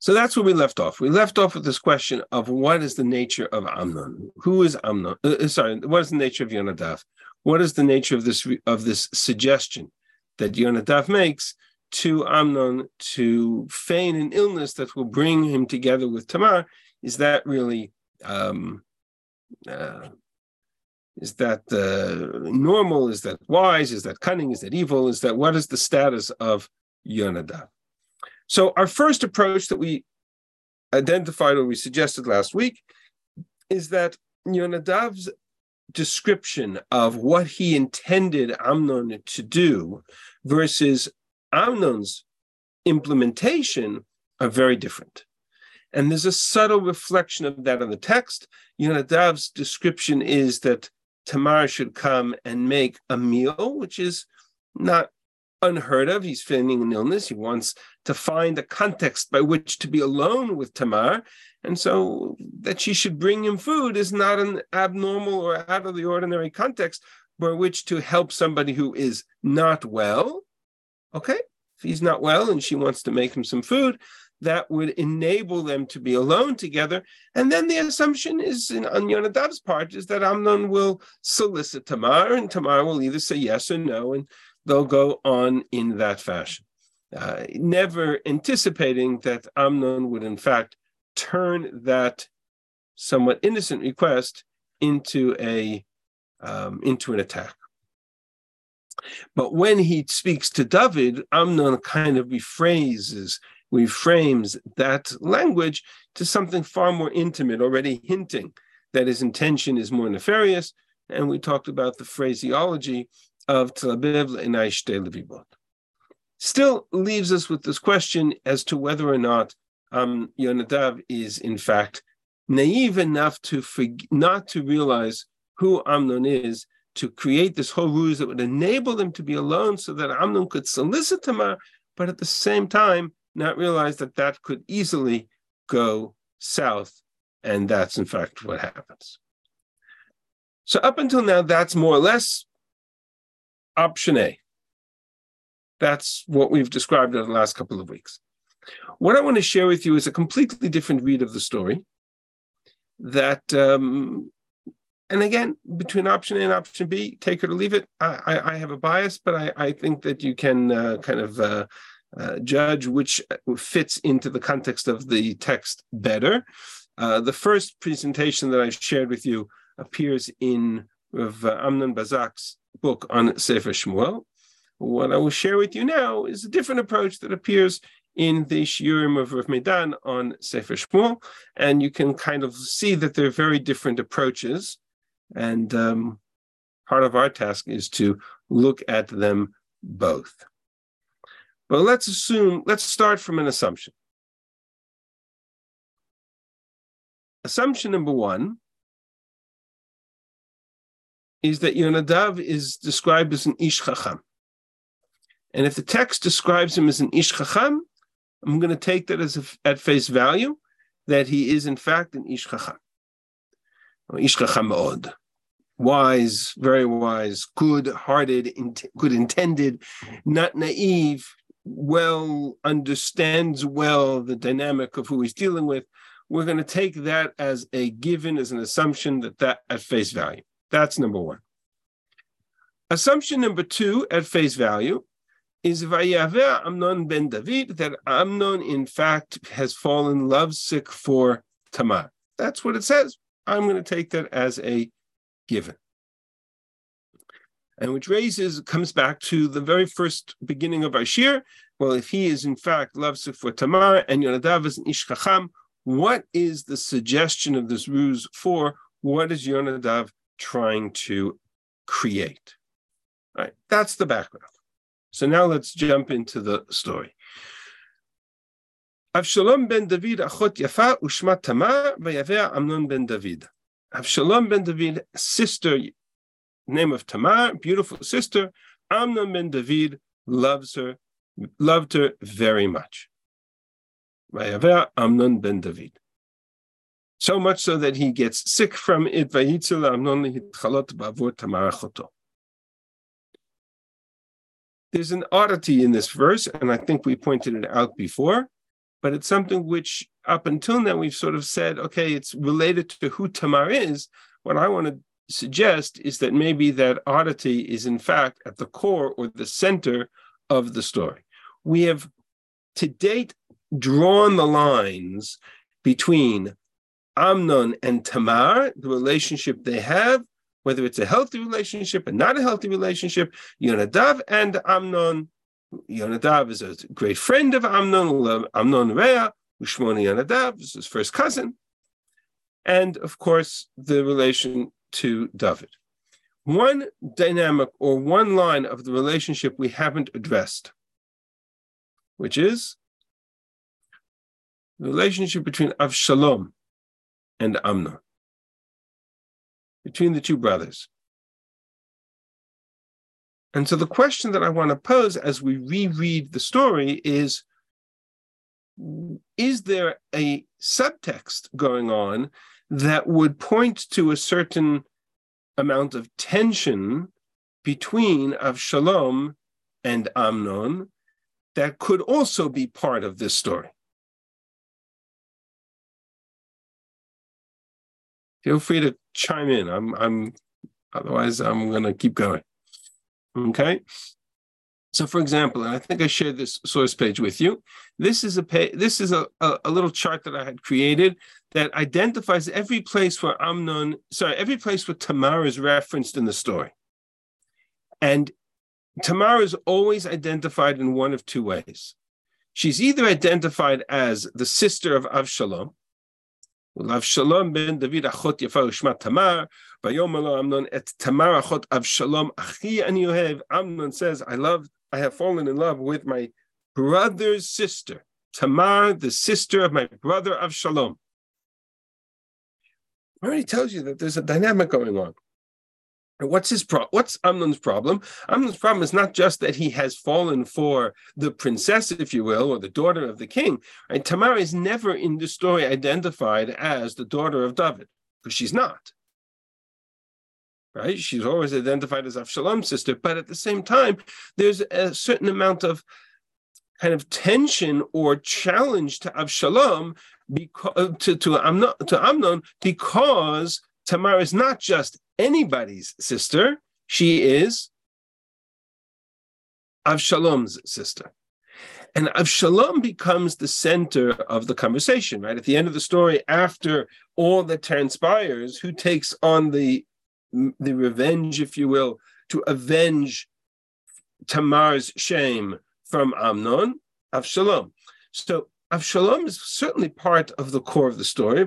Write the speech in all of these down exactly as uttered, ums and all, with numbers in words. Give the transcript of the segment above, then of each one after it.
So that's where we left off. We left off with this question of what is the nature of Amnon? Who is Amnon? Uh, sorry, what is the nature of Yonadav? What is the nature of this of this suggestion that Yonadav makes to Amnon to feign an illness that will bring him together with Tamar? Is that really um, uh, is that uh, normal? Is that wise? Is that cunning? Is that evil? Is that what is the status of Yonadav? So our first approach that we identified or we suggested last week is that Yonadav's description of what he intended Amnon to do versus Amnon's implementation are very different. And there's a subtle reflection of that in the text. Yonadav's description is that Tamar should come and make a meal, which is not unheard of. He's feigning an illness. He wants to find a context by which to be alone with Tamar. And so that she should bring him food is not an abnormal or out of the ordinary context by which to help somebody who is not well. Okay, if he's not well and she wants to make him some food, that would enable them to be alone together. And then the assumption is, in, on Yonadav's part, is that Amnon will solicit Tamar, and Tamar will either say yes or no, and they'll go on in that fashion, uh, never anticipating that Amnon would, in fact, turn that somewhat innocent request into a um, into an attack. But when he speaks to David, Amnon kind of rephrases, reframes that language to something far more intimate, already hinting that his intention is more nefarious. And we talked about the phraseology of Telabev le'enai shtei levibot. Still leaves us with this question as to whether or not um, Yonadav is in fact naive enough to forg- not to realize who Amnon is, to create this whole ruse that would enable them to be alone so that Amnon could solicit Tamar, but at the same time not realize that that could easily go south, and that's in fact what happens. So up until now, that's more or less option A. That's what we've described in the last couple of weeks. What I want to share with you is a completely different read of the story that, um, and again, between option A and option B, take it or leave it. I, I, I have a bias, but I, I think that you can uh, kind of uh, uh, judge which fits into the context of the text better. Uh, the first presentation that I shared with you appears in Rav Amnon Bazak's book on Sefer Shmuel. What I will share with you now is a different approach that appears in the Shiurim of Rav Medan on Sefer Shmuel, and you can kind of see that they're very different approaches, and um, part of our task is to look at them both. But let's assume, let's start from an assumption. Assumption number one is that Yonadav is described as an Ish Chacham. And if the text describes him as an Ish Chacham, I'm going to take that as a, at face value, that he is in fact an Ish Chacham. Ish Chacham Ma'od. Wise, very wise, good-hearted, int- good-intended, not naive, well, understands well the dynamic of who he's dealing with. We're going to take that as a given, as an assumption that that at face value. That's number one. Assumption number two at face value is Vayaveh Amnon ben David, that Amnon in fact has fallen lovesick for Tamar. That's what it says. I'm going to take that as a given. And which raises, comes back to the very first beginning of our shir. Well, if he is in fact lovesick for Tamar and Yonadav is an Ish Chacham, what is the suggestion of this ruse for? What is Yonadav trying to create? All right, that's the background. So now let's jump into the story. Avshalom ben David achot yafa ushma Tamar vayaveh Amnon ben David. Avshalom ben David, sister, name of Tamar, beautiful sister. Amnon ben David loves her, loved her very much. Vayaveh Amnon ben David. So much so that he gets sick from it. Vayitzel Amnon lehitchalot ba'avur Tamar achoto. There's an oddity in this verse, and I think we pointed it out before, but it's something which up until now we've sort of said, okay, it's related to who Tamar is. What I want to suggest is that maybe that oddity is in fact at the core or the center of the story. We have to date drawn the lines between Amnon and Tamar, the relationship they have, whether it's a healthy relationship and not a healthy relationship. Yonadav and Amnon. Yonadav is a great friend of Amnon, Amnon Rea, Ushmoni Yonadav is his first cousin. And of course, the relation to David. One dynamic or one line of the relationship we haven't addressed, which is the relationship between Avshalom and Amnon, between the two brothers. And so the question that I want to pose as we reread the story is, is there a subtext going on that would point to a certain amount of tension between Avshalom and Amnon that could also be part of this story? Feel free to chime in. I'm, I'm, otherwise I'm going to keep going. Okay. So, for example, and I think I shared this source page with you. This is a page, this is a, a, a little chart that I had created that identifies every place where Amnon, sorry, every place where Tamar is referenced in the story. And Tamar is always identified in one of two ways. She's either identified as the sister of Avshalom, Avshalom ben David achot yafa ushma Tamar, vayomer lo Amnon et Tamar achot Avshalom achi ani ohev. Amnon says, I love, I have fallen in love with my brother's sister, Tamar, the sister of my brother Avshalom. It already tells you that there's a dynamic going on. And what's his pro- What's Amnon's problem? Amnon's problem is not just that he has fallen for the princess, if you will, or the daughter of the king. Right? Tamar is never in the story identified as the daughter of David, because she's not. Right? She's always identified as Avshalom's sister, but at the same time, there's a certain amount of kind of tension or challenge to Avshalom, because, to, to, Amnon, to Amnon, because Tamar is not just anybody's sister, she is Avshalom's sister. And Avshalom becomes the center of the conversation, right? At the end of the story, after all that transpires, who takes on the, the revenge, if you will, to avenge Tamar's shame from Amnon? Avshalom. So Avshalom is certainly part of the core of the story.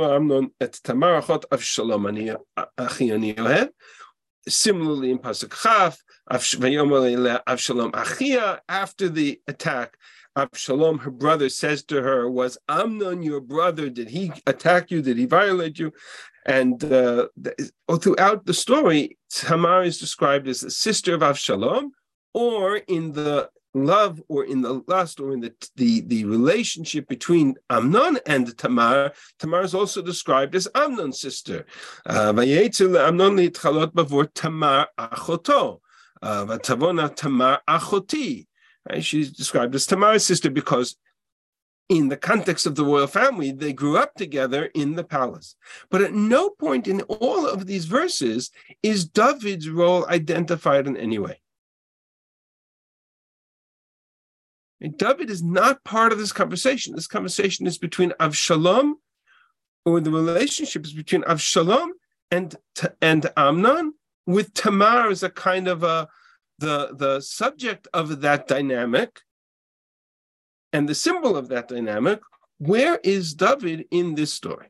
Similarly, in Pasuk Chaf, Avshalom Achia, after the attack, Avshalom, her brother, says to her, was Amnon your brother? Did he attack you? Did he violate you? And uh, throughout the story, Tamar is described as the sister of Avshalom, or in the love or in the lust or in the, the, the relationship between Amnon and Tamar, Tamar is also described as Amnon's sister. Amnon Tamar achoto, Vatavona Tamar achoti. She's described as Tamar's sister because in the context of the royal family, they grew up together in the palace. But at no point in all of these verses is David's role identified in any way. And David is not part of this conversation. This conversation is between Avshalom, or the relationship is between Avshalom and, and Amnon, with Tamar as a kind of a, the, the subject of that dynamic and the symbol of that dynamic. Where is David in this story?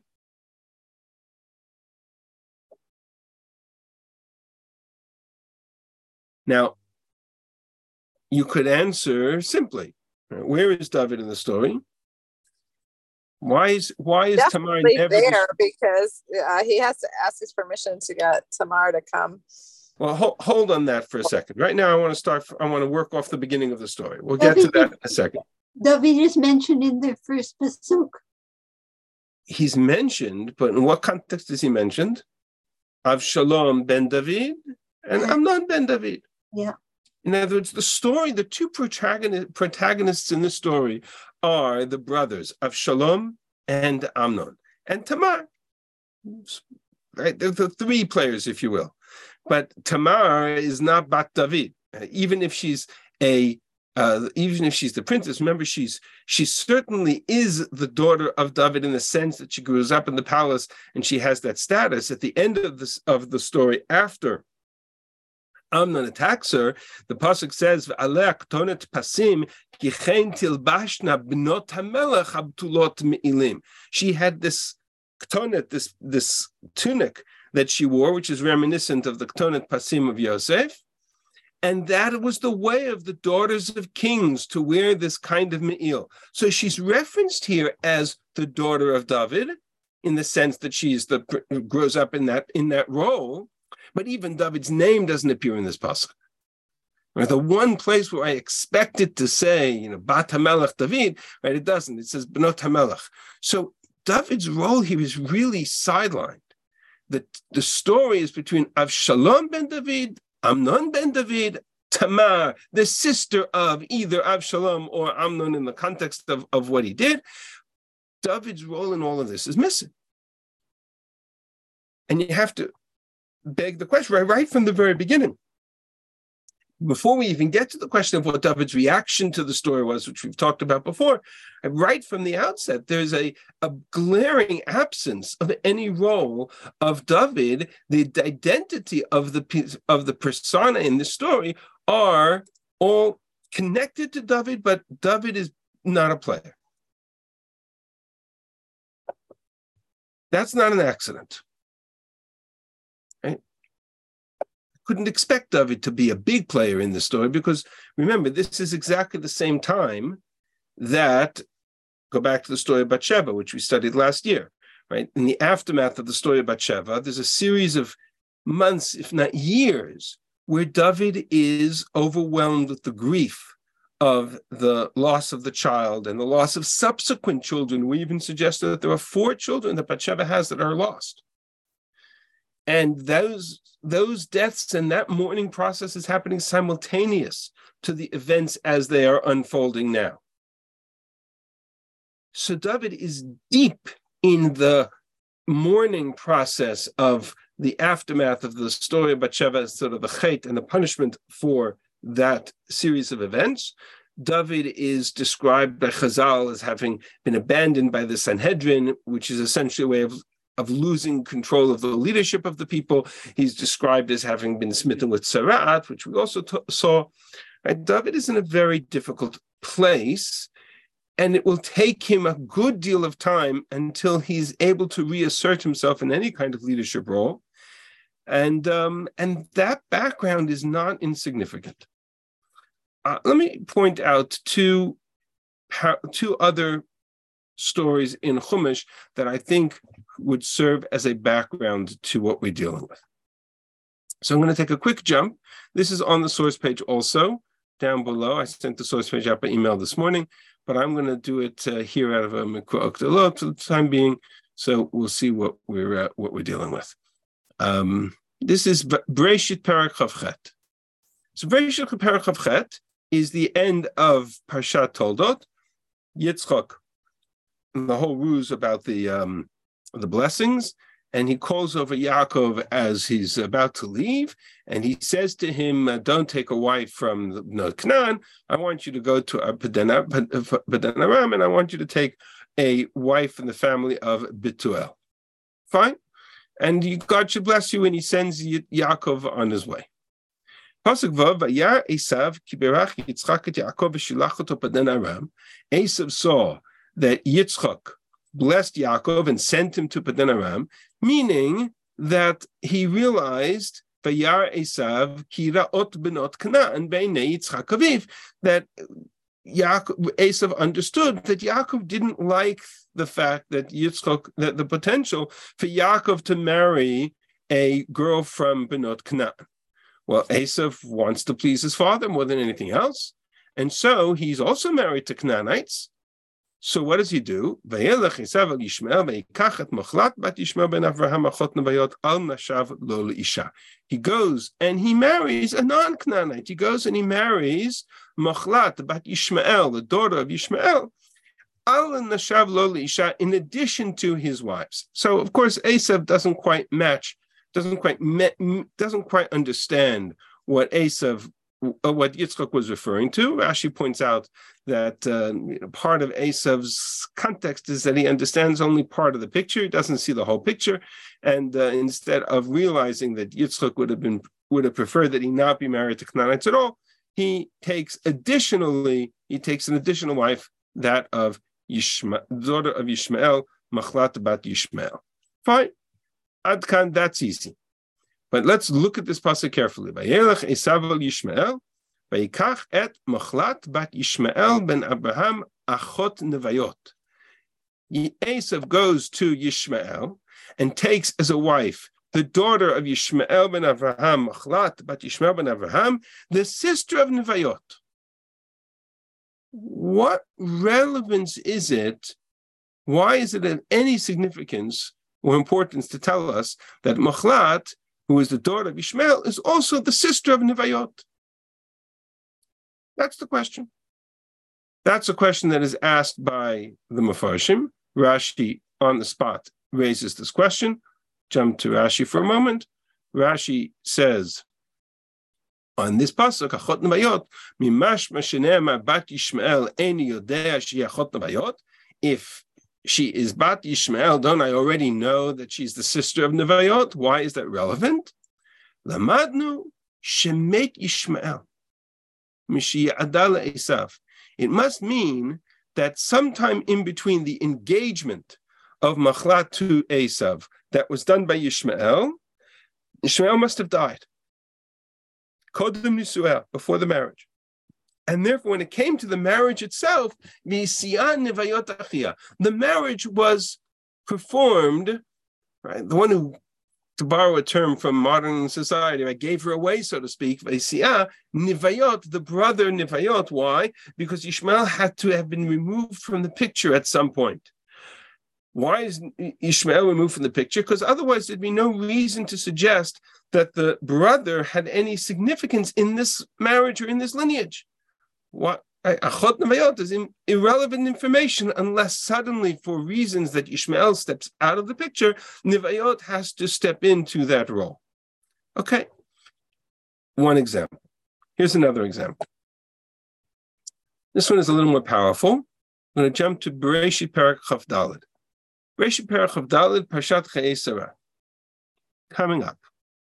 Now, you could answer simply. Where is David in the story? Why is why is Tamar never there? Because uh, he has to ask his permission to get Tamar to come. Well, hold, hold on that for a second. Right now, I want to start. I want to work off the beginning of the story. We'll get David, to that in a second. David is mentioned in the first pasuk. He's mentioned, but in what context is he mentioned? Avshalom ben David and Amnon ben David. Yeah. In other words, the story, the two protagonists in this story are the brothers of Avshalom and Amnon and Tamar. Right, they're the three players, if you will. But Tamar is not Bat David, even if she's a, uh, even if she's the princess. Remember, she's she certainly is the daughter of David in the sense that she grows up in the palace and she has that status. At the end of this of the story, after Amnon attacks her, the pasuk says, "Aleh ktonet pasim kichen tilbashna bnot hamelech habtulot me'ilim." She had this ktonet, this this tunic that she wore, which is reminiscent of the ktonet pasim of Yosef, and that was the way of the daughters of kings to wear this kind of me'il. So she's referenced here as the daughter of David, in the sense that she's the grows up in that in that role. But even David's name doesn't appear in this pasuk. Right? The one place where I expect it to say, you know, Bat HaMelech David, right? It doesn't. It says Bnot HaMelech. So David's role here is really sidelined. The, the story is between Avshalom ben David, Amnon ben David, Tamar, the sister of either Avshalom or Amnon in the context of, of what he did. David's role in all of this is missing. And you have to beg the question right, right from the very beginning. Before we even get to the question of what David's reaction to the story was, which we've talked about before, right from the outset, there's a, a glaring absence of any role of David. The identity of the of the persona in the story are all connected to David, but David is not a player. That's not an accident. Right? Couldn't expect David to be a big player in the story because, remember, this is exactly the same time that, go back to the story of Bathsheba, which we studied last year, right? In the aftermath of the story of Bathsheba, there's a series of months, if not years, where David is overwhelmed with the grief of the loss of the child and the loss of subsequent children. We even suggested that there are four children that Bathsheba has that are lost. And those, those deaths and that mourning process is happening simultaneous to the events as they are unfolding now. So David is deep in the mourning process of the aftermath of the story of Bathsheba, sort of the chait and the punishment for that series of events. David is described by Chazal as having been abandoned by the Sanhedrin, which is essentially a way of of losing control of the leadership of the people. He's described as having been smitten with tzara'at, which we also t- saw. Right? David is in a very difficult place, and it will take him a good deal of time until he's able to reassert himself in any kind of leadership role. And, um, and that background is not insignificant. Uh, let me point out two, two other stories in Chumash that I think would serve as a background to what we're dealing with. So I'm going to take a quick jump. This is on the source page also, down below. I sent the source page out by email this morning, but I'm going to do it uh, here out of a Mikra Uktala for the time being, so we'll see what we're uh, what we're dealing with. Um, this is Bereshit Perek Chavchet. So Bereshit Perek Chavchet is the end of Parshat Toldot. Yitzchak, the whole ruse about the um, the blessings, and he calls over Yaakov as he's about to leave, and he says to him, "Don't take a wife from the, no, Canaan. I want you to go to Padan Aram, and I want you to take a wife from the family of Betuel." Fine, and you, God should bless you, and he sends Yaakov on his way. Pasuk Vav, Vayar Esav ki berach Yitzchak et Yaakov v'shilach oto Padan Aram. Esav saw that Yitzchak blessed Yaakov and sent him to Padan Aram, meaning that he realized Vayar Esav ki ra'ot benot Canaan beinei Yitzchak aviv, that Yaakov, Esav understood that Yaakov didn't like the fact that Yitzchak, that the potential for Yaakov to marry a girl from benot Canaan. Well, Esav wants to please his father more than anything else, and so he's also married to Canaanites. So what does he do? He goes and he marries a non-Canaanite. He goes and he marries Machlat, bat Yishmael, the daughter of Yishmael. in addition to his wives. So, of course, Esav doesn't quite match, doesn't quite me, doesn't quite understand what Esav, uh, what Yitzchak was referring to. Rashi points out that uh, you know, part of Esav's context is that he understands only part of the picture; he doesn't see the whole picture, and uh, instead of realizing that Yitzchak would have been would have preferred that he not be married to Canaanites at all, he takes additionally he takes an additional wife, that of Yishma, daughter of Yishmael, Machlat bat Yishmael. Fine. Adkan, that's easy. But let's look at this pasuk carefully. Vayelech Esav el Yishmael, vayikach et Machlat bat Yishmael ben Abraham achot nevayot. Esav goes to Yishmael and takes as a wife the daughter of Yishmael ben Abraham, Machlat bat Yishmael ben Abraham, the sister of Nevayot. What relevance is it? Why is it of any significance or importance to tell us that Machlat, who is the daughter of Ishmael, is also the sister of Nevayot? That's the question. That's a question that is asked by the Mefarshim. Rashi, on the spot, raises this question. Jump to Rashi for a moment. Rashi says, on this pasuk, achot nevayot, mimash mashenema bat Yishmael eni yodea she achot nevayot. If she is bat Yishmael, don't I already know that she's the sister of Nevayot? Why is that relevant? Lamadnu shemet Yishmael mishiyadal Esav. It must mean that sometime in between the engagement of Machlat to Esav that was done by Yishmael, Yishmael must have died. Kodem nisuah, before the marriage. And therefore, when it came to the marriage itself, the marriage was performed, right? The one who, to borrow a term from modern society, I gave her away, so to speak, Nivayot, the brother Nivayot. Why? Because Ishmael had to have been removed from the picture at some point. Why is Ishmael removed from the picture? Because otherwise there'd be no reason to suggest that the brother had any significance in this marriage or in this lineage. What Achot Nevayot is irrelevant information unless suddenly, for reasons that Ishmael steps out of the picture, Nevayot has to step into that role. Okay. One example. Here's another example. This one is a little more powerful. I'm going to jump to Bereshit Perek Chaf Daled. Bereshit Perek Chaf Daled, Parshat Chayei Sarah. Coming up.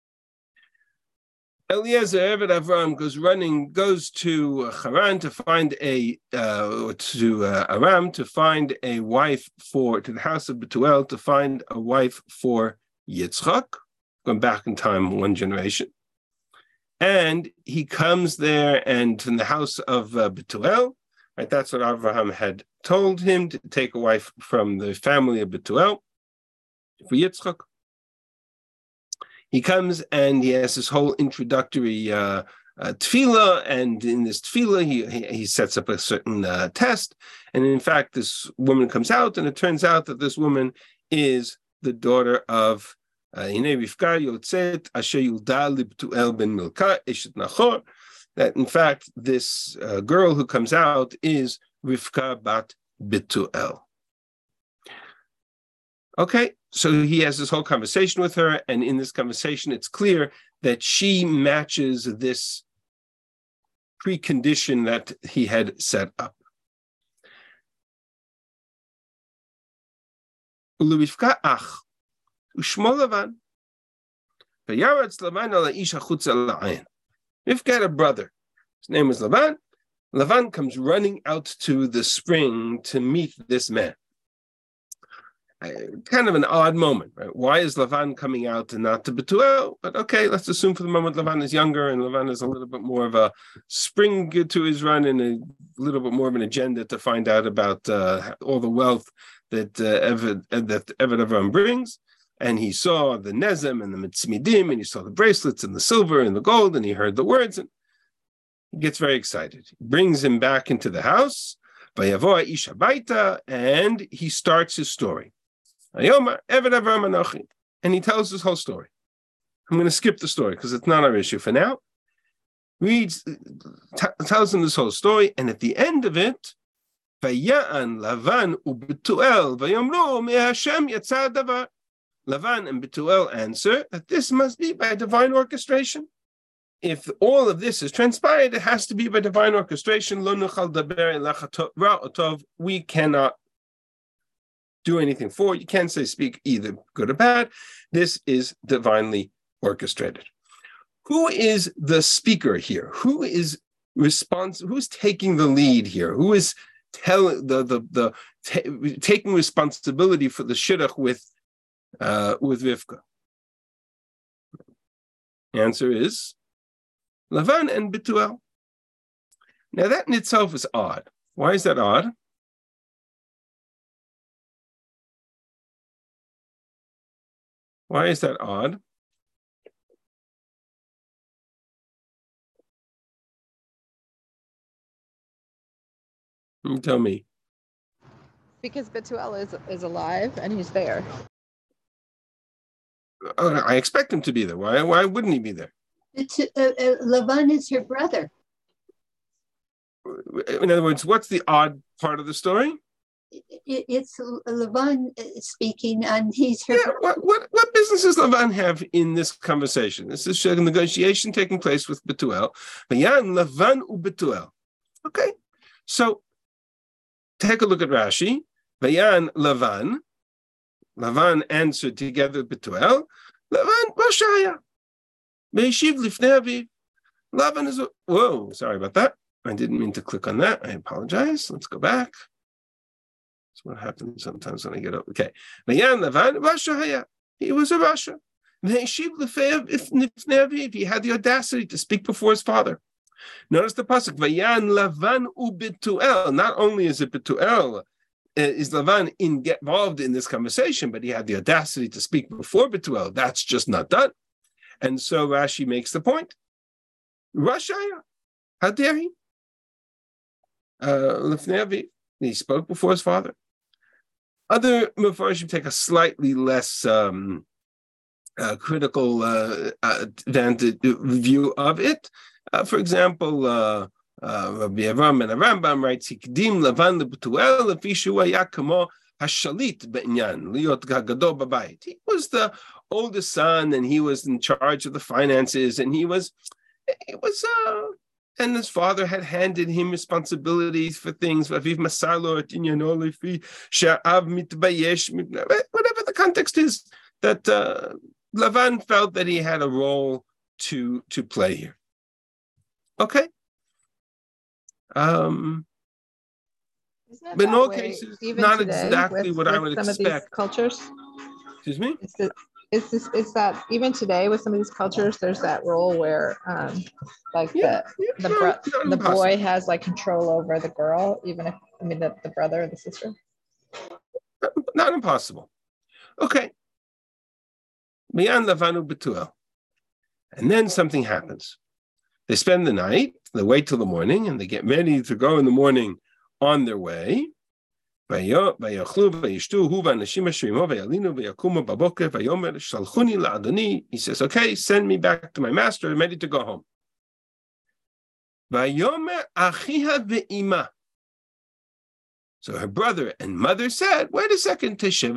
Eliezer Eved Avram goes running, goes to Haran to find a uh, to uh, Aram to find a wife for to the house of Betuel to find a wife for Yitzchak, going back in time one generation, and he comes there and in the house of uh, Betuel, right? That's what Avraham had told him, to take a wife from the family of Betuel for Yitzchak. He comes and he has this whole introductory uh, uh, tefillah, and in this tefillah, he, he he sets up a certain uh, test, and in fact, this woman comes out, and it turns out that this woman is the daughter of Hinei Rivka Yotzet Asher Yulda Libtuel ben Milka Eshet Nachor. That in fact, this uh, girl who comes out is Rivka bat Betuel. Okay. So he has this whole conversation with her, and in this conversation, it's clear that she matches this precondition that he had set up. Rivka had a brother. His name was Lavan. Lavan comes running out to the spring to meet this man. Kind of an odd moment, right? Why is Lavan coming out and not to Betuel? But okay, let's assume for the moment Lavan is younger and Lavan is a little bit more of a spring to his run and a little bit more of an agenda to find out about uh, all the wealth that uh, Eved, that Eved Avram brings. And he saw the Nezem and the Mitzmidim, and he saw the bracelets and the silver and the gold, and he heard the words, and he gets very excited. He brings him back into the house, Vayavo Ish Habayta, and he starts his story. And he tells this whole story. I'm going to skip the story because it's not our issue for now. Reads, t- tells him this whole story, and at the end of it, Vaya'an Lavan uBetuel vayomru meHashem yatsa davar. Lavan and Betuel answer that this must be by divine orchestration. If all of this is transpired, it has to be by divine orchestration. Lo nuchal daber elach ra'otov. We cannot do anything for it. You can't say speak either good or bad. This is divinely orchestrated. Who is the speaker here? Who is respons- Who's taking the lead here? Who is telling the the the t- taking responsibility for the shidduch with uh, with Rivka? The answer is Lavan and Betuel. Now that in itself is odd. Why is that odd? Why is that odd? You tell me. Because Betuel is is alive and he's there. Uh, I expect him to be there. Why? Why wouldn't he be there? It's, uh, uh, Lavan is her brother. In other words, what's the odd part of the story? It, it's Lavan speaking, and he's her. Yeah, what, what what business does Lavan have in this conversation? This is a negotiation taking place with Betuel. Vayan Lavan u Betuel. Okay, so take a look at Rashi. Vayan Lavan. Lavan answered together with Betuel. Lavan Rashaya. Meishiv lifnei aviv. Lavan is a, whoa, sorry about that. I didn't mean to click on that. I apologize. Let's go back. That's what happens sometimes when I get up. Okay. Vayan Lavan Rashaya. He was a Rasha. Meishiv lifnei aviv. He had the audacity to speak before his father. Notice the pasuk. Vayan Lavan u Betuel. Not only is it Betuel, is Lavan involved in this conversation, but he had the audacity to speak before Betuel. That's just not done. And so Rashi makes the point. Rashaya, how dare he? Uh, he spoke before his father. Other Mefarshim take a slightly less um, uh, critical uh, advantage view of it. Uh, for example, uh, Uh, Rabbi Avram and Rambam writes, "Hikdim Lavan leBetuel lefi shu haya kamo hashalit be'inyan liot gadol b'bayit." He was the oldest son, and he was in charge of the finances, and he was, he was, uh, and his father had handed him responsibilities for things. V'aviv masar lo et inyano lefi she'av mitbayesh. Whatever the context is, that uh, Lavan felt that he had a role to to play here. Okay. Um, but in all cases, not exactly what I would some expect. Of these cultures. Excuse me? It's, the, it's, this, it's that even today with some of these cultures, there's that role where um, like yeah, the yeah, the, bro not the boy has like control over the girl, even if, I mean, the, the brother or the sister. Not impossible. Okay. Miyan Lavanu Betuel. And then something happens. They spend the night, they wait till the morning, and they get ready to go in the morning on their way. He says, okay, send me back to my master. I'm ready to go home. So her brother and mother said, wait a second,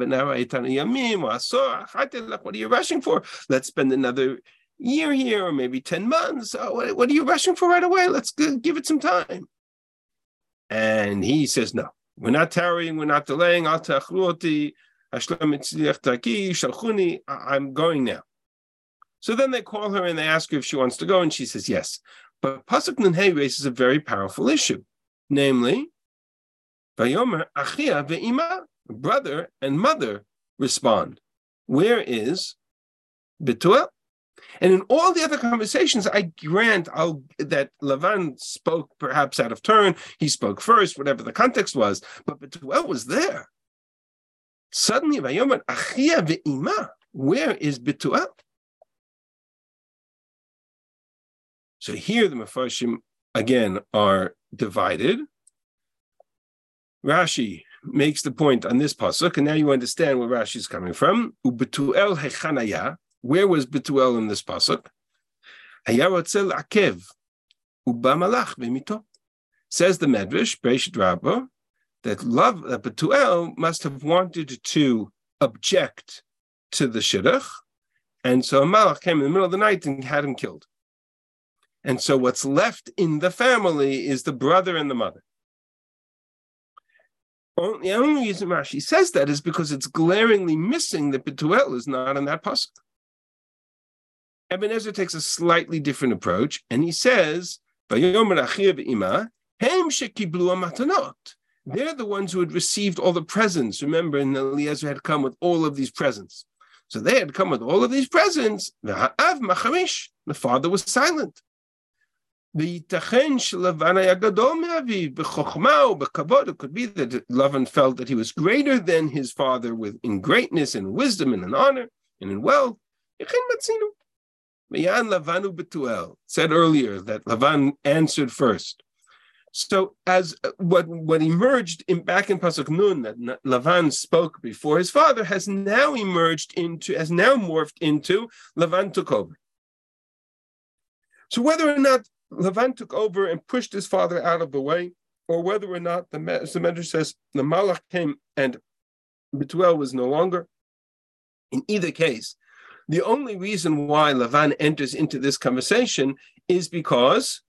what are you rushing for? Let's spend another year here, or maybe ten months. Oh, what, what are you rushing for right away? Let's give it some time. And he says, no, we're not tarrying, we're not delaying. I'm going now. So then they call her and they ask her if she wants to go, and she says yes. But Pasuk Nun-Hey raises a very powerful issue, namely, Vayomer Achia ve'ima, brother and mother respond. Where is Betuel? And in all the other conversations, I grant I'll, that Lavan spoke perhaps out of turn. He spoke first, whatever the context was. But Betuel was there. Suddenly, Vayomer Achia ve'ima. Where is Betuel? So here the Mefarshim, again, are divided. Rashi makes the point on this pasuk, and now you understand where Rashi is coming from. Ubetuel hechanaya. Where was Betuel in this pasuk? Hayarotzel akev uba malach b'mito. Says the Medrash, Beishit Rabbah, that love that Betuel must have wanted to object to the shidduch, and so a malach came in the middle of the night and had him killed. And so what's left in the family is the brother and the mother. The only reason Rashi says that is because it's glaringly missing that Betuel is not in that pasuk. Ibn Ezra takes a slightly different approach, and he says, They're the ones who had received all the presents. Remember, and Eliezer had come with all of these presents. So they had come with all of these presents. The father was silent. It could be that Lavan felt that he was greater than his father with in greatness and wisdom and in honor and in wealth. Said earlier that Lavan answered first. So as what, what emerged in, back in Pasuk Nun, that Lavan spoke before his father, has now emerged into, has now morphed into Lavan took over. So whether or not Lavan took over and pushed his father out of the way, or whether or not, the, as the Medrash says, the Malach came and Betuel was no longer, in either case, the only reason why Lavan enters into this conversation is because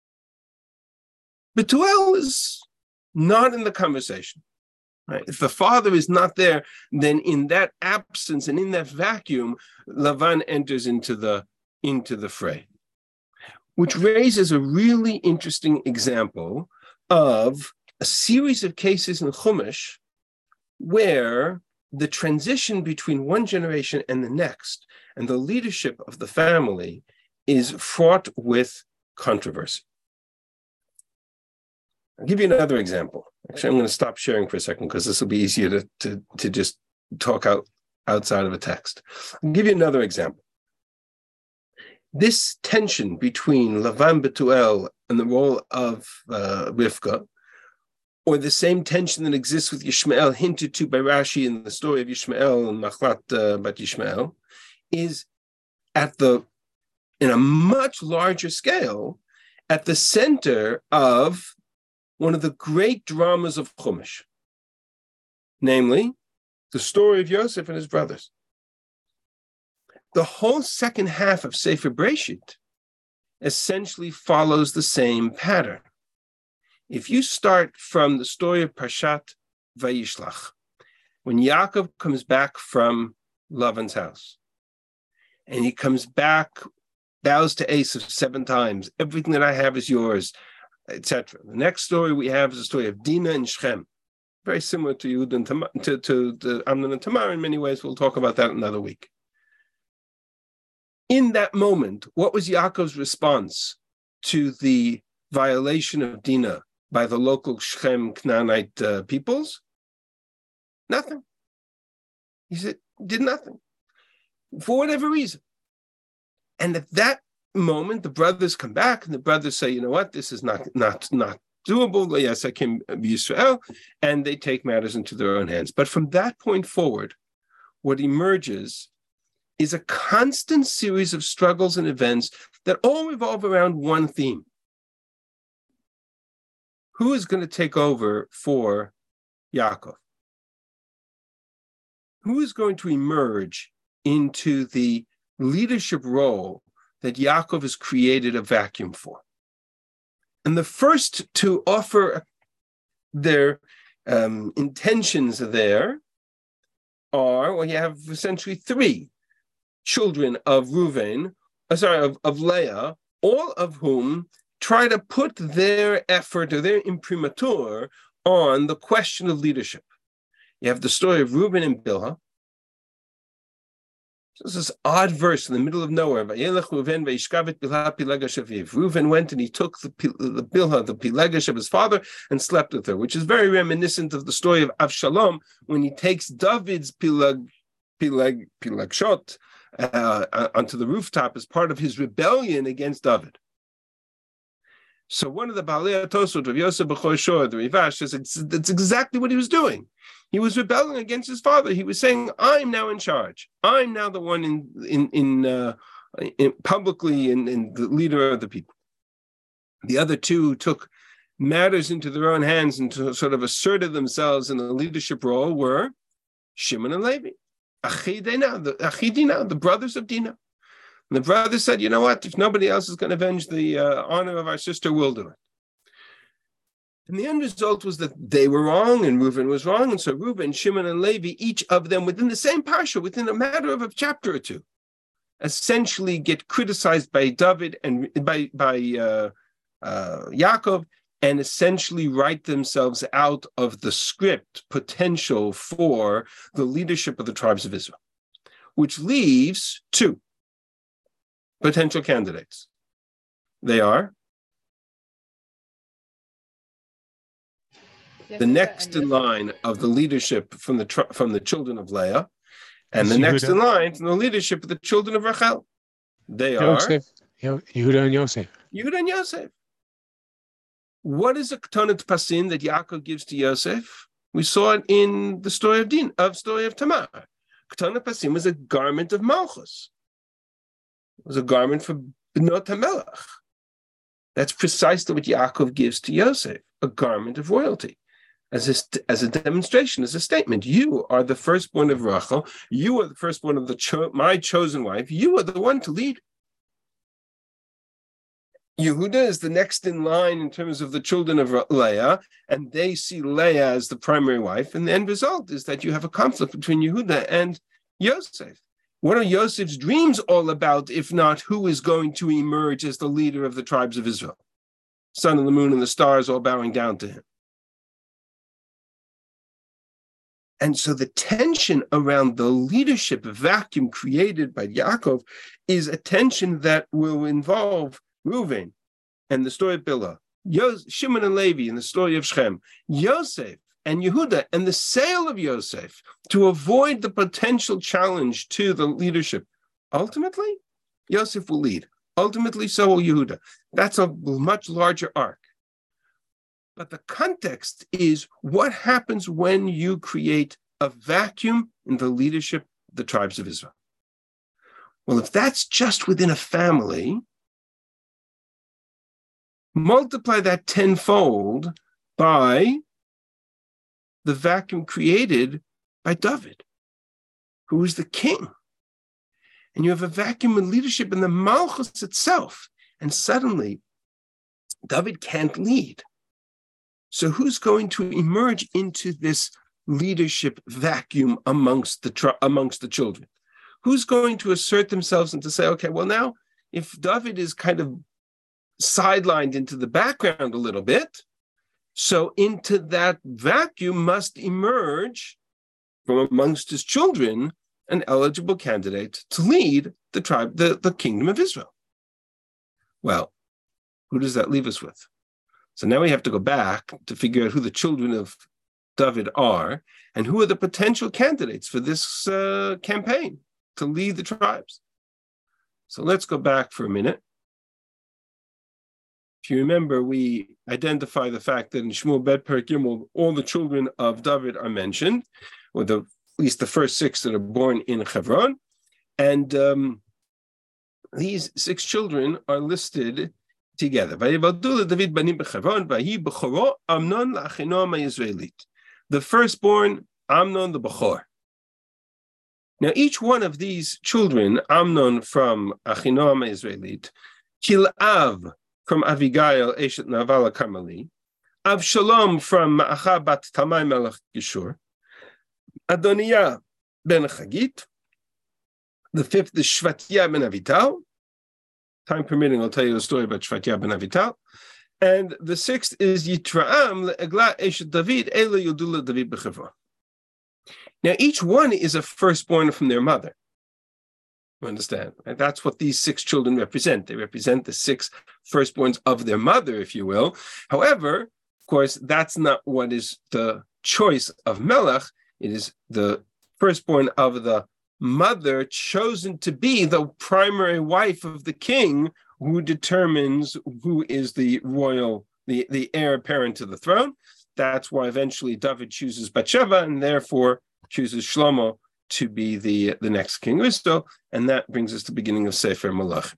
Betuel is not in the conversation. Right? If the father is not there, then in that absence and in that vacuum, Lavan enters into the into the fray, which raises a really interesting example of a series of cases in Chumash where the transition between one generation and the next and the leadership of the family is fraught with controversy. I'll give you another example. Actually, I'm going to stop sharing for a second because this will be easier to, to, to just talk out outside of a text. I'll give you another example. This tension between Lavan Betuel and the role of uh, Rivka, or the same tension that exists with Yishmael, hinted to by Rashi in the story of Yishmael and Machlat uh, Bat Yishmael, is at the, in a much larger scale, at the center of one of the great dramas of Chumash, namely the story of Yosef and his brothers. The whole second half of Sefer Breshit essentially follows the same pattern. If you start from the story of Parshat Vayishlach, when Yaakov comes back from Lavan's house, and he comes back, bows to Esav seven times, everything that I have is yours, et cetera. The next story we have is the story of Dinah and Shechem, very similar to Yud and Tamar, to, to, to Amnon and Tamar in many ways. We'll talk about that another week. In that moment, what was Yaakov's response to the violation of Dinah by the local Shechem Canaanite uh, peoples? Nothing. He said, did nothing. For whatever reason. And at that moment, the brothers come back and the brothers say, you know what, this is not, not, not doable. Yes, I can be Israel. And they take matters into their own hands. But from that point forward, what emerges is a constant series of struggles and events that all revolve around one theme. Who is going to take over for Yaakov? Who is going to emerge into the leadership role that Yaakov has created a vacuum for? And the first to offer their um, intentions there are, well, you have essentially three children of Reuven, uh, sorry, of, of Leah, all of whom try to put their effort or their imprimatur on the question of leadership. You have the story of Reuben and Bilhah. So this is this odd verse in the middle of nowhere. Reuben went and he took the, the Bilhah, the Pilegesh of his father, and slept with her, which is very reminiscent of the story of Avshalom when he takes David's Pileg, Pileg, Pilegshot uh, onto the rooftop as part of his rebellion against David. So one of the Baalei Tosfot of Yosef B'chor Shor, the Rivash, says it's, it's exactly what he was doing. He was rebelling against his father. He was saying, "I'm now in charge. I'm now the one in in in, uh, in publicly and in, in the leader of the people." The other two took matters into their own hands and to sort of asserted themselves in the leadership role were Shimon and Levi, Achidina, the Achidina, the brothers of Dinah. And the brothers said, you know what, if nobody else is going to avenge the uh, honor of our sister, we'll do it. And the end result was that they were wrong and Reuben was wrong. And so Reuben, Shimon, and Levi, each of them within the same parsha, within a matter of a chapter or two, essentially get criticized by David and by, by uh, uh, Yaakov, and essentially write themselves out of the script potential for the leadership of the tribes of Israel, which leaves two potential candidates. They are the next in line of the leadership from the tr- from the children of Leah, and the Yehuda. Next in line from the leadership of the children of Rachel. They Yosef. are Yehuda and Yosef. Yehuda and Yosef. What is a Ketonet Pasim that Yaakov gives to Yosef? We saw it in the story of Din, of story of Tamar. Ketonet Pasim was a garment of Malchus. It was a garment for Bnot HaMelech. That's precisely what Yaakov gives to Yosef, a garment of royalty, as a, as a demonstration, as a statement. You are the firstborn of Rachel. You are the firstborn of the cho- my chosen wife. You are the one to lead. Yehuda is the next in line in terms of the children of Leah, and they see Leah as the primary wife. And the end result is that you have a conflict between Yehuda and Yosef. What are Yosef's dreams all about, if not who is going to emerge as the leader of the tribes of Israel? Sun and the moon and the stars all bowing down to him. And so the tension around the leadership vacuum created by Yaakov is a tension that will involve Reuven and the story of Bilhah, Yos- Shimon and Levi and the story of Shechem, Yosef and Yehuda and the sale of Yosef to avoid the potential challenge to the leadership. Ultimately, Yosef will lead. Ultimately, so will Yehuda. That's a much larger arc. But the context is what happens when you create a vacuum in the leadership of the tribes of Israel. Well, if that's just within a family, multiply that tenfold by the vacuum created by David, who is the king. And you have a vacuum in leadership in the Malchus itself. And suddenly, David can't lead. So who's going to emerge into this leadership vacuum amongst the amongst the children? Who's going to assert themselves and to say, okay, well now, if David is kind of sidelined into the background a little bit, so into that vacuum must emerge from amongst his children an eligible candidate to lead the tribe, the, the kingdom of Israel. Well, who does that leave us with? So now we have to go back to figure out who the children of David are and who are the potential candidates for this uh, campaign to lead the tribes. So let's go back for a minute. If you remember, we identify the fact that in Shmuel Bet Perek Gimel, all the children of David are mentioned, or the, at least the first six that are born in Hebron. And um, these six children are listed together. The firstborn, Amnon the Bechor. Now, each one of these children, Amnon from Achinoam Israelite, Kilav from Avigail Eshet Naval Carmeli, Avshalom from Ma'acha bat Talmai Melech Geshur, Adoniah ben Chagit, the fifth is Shvatia ben Avital. Time permitting, I'll tell you a story about Shvatia ben Avital. And the sixth is Yitraam le'egla Eshet David, Ela Yodula David b'Chevron. Now, each one is a firstborn from their mother. You understand? Right? That's what these six children represent. They represent the six firstborns of their mother, if you will. However, of course, that's not what is the choice of Melech. It is the firstborn of the mother chosen to be the primary wife of the king, who determines who is the royal, the, the heir apparent to the throne. That's why eventually David chooses Bathsheba and therefore chooses Shlomo to be the, the next king of Israel. And that brings us to the beginning of Sefer Melachim.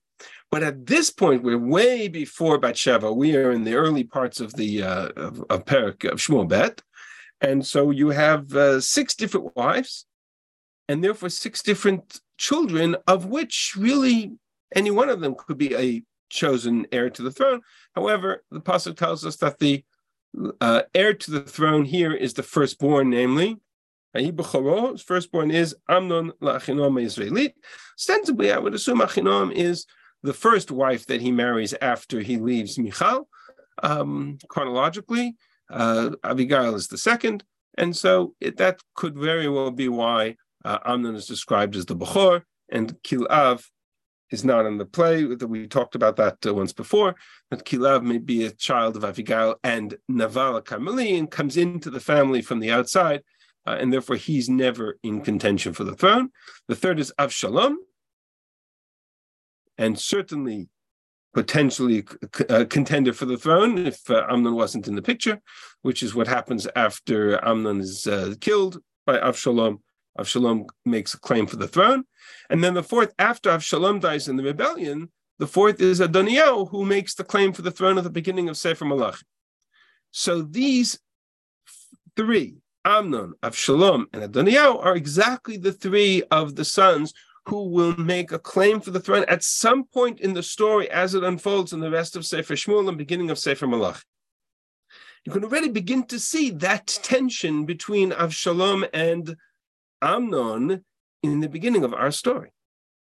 But at this point, we're way before Bathsheba. We are in the early parts of the uh, of, of Perek of Shmuel Bet, and so you have uh, six different wives, and therefore six different children, of which really any one of them could be a chosen heir to the throne. However, the pasuk tells us that the uh, heir to the throne here is the firstborn, namely. His firstborn is Amnon la'Achinoam Israelit. Ostensibly, I would assume Achinoam is the first wife that he marries after he leaves Michal. Um, chronologically, uh, Abigail is the second, and so it, that could very well be why uh, Amnon is described as the Bechor, and Kilav is not in the play. That we talked about that uh, once before, that Kilav may be a child of Abigail and Naval Carmeli, and comes into the family from the outside, uh, and therefore he's never in contention for the throne. The third is Avshalom, and certainly potentially a contender for the throne if uh, Amnon wasn't in the picture, which is what happens after Amnon is uh, killed by Avshalom. Avshalom makes a claim for the throne. And then the fourth, after Avshalom dies in the rebellion, the fourth is Adoniyahu, who makes the claim for the throne at the beginning of Sefer Malachim. So these three, Amnon, Avshalom, and Adoniyahu, are exactly the three of the sons who will make a claim for the throne at some point in the story as it unfolds in the rest of Sefer Shmuel and beginning of Sefer Malachim. You can already begin to see that tension between Avshalom and Amnon in the beginning of our story.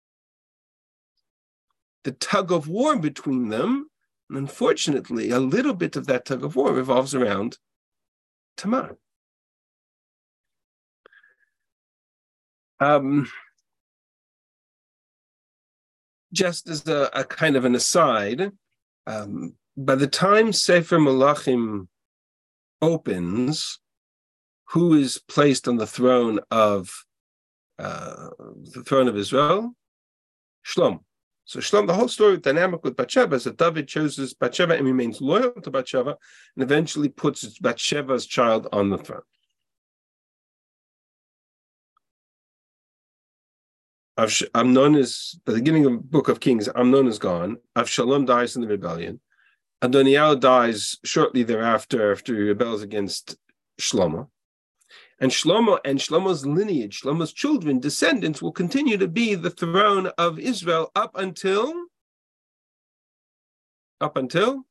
The tug of war between them, and unfortunately, a little bit of that tug of war revolves around Tamar. Um, just as a, a kind of an aside, um, by the time Sefer Malachim opens, who is placed on the throne of uh, the throne of Israel? Shlomo. So Shlomo, the whole story dynamic with Bathsheba is that David chooses Bathsheba and remains loyal to Bathsheba, and eventually puts Bathsheba's child on the throne. Amnon is, at the beginning of the book of Kings, Amnon is gone. Avshalom dies in the rebellion. Adoniyahu dies shortly thereafter, after he rebels against Shlomo. And Shlomo and Shlomo's lineage, Shlomo's children, descendants, will continue to be the throne of Israel up until, up until,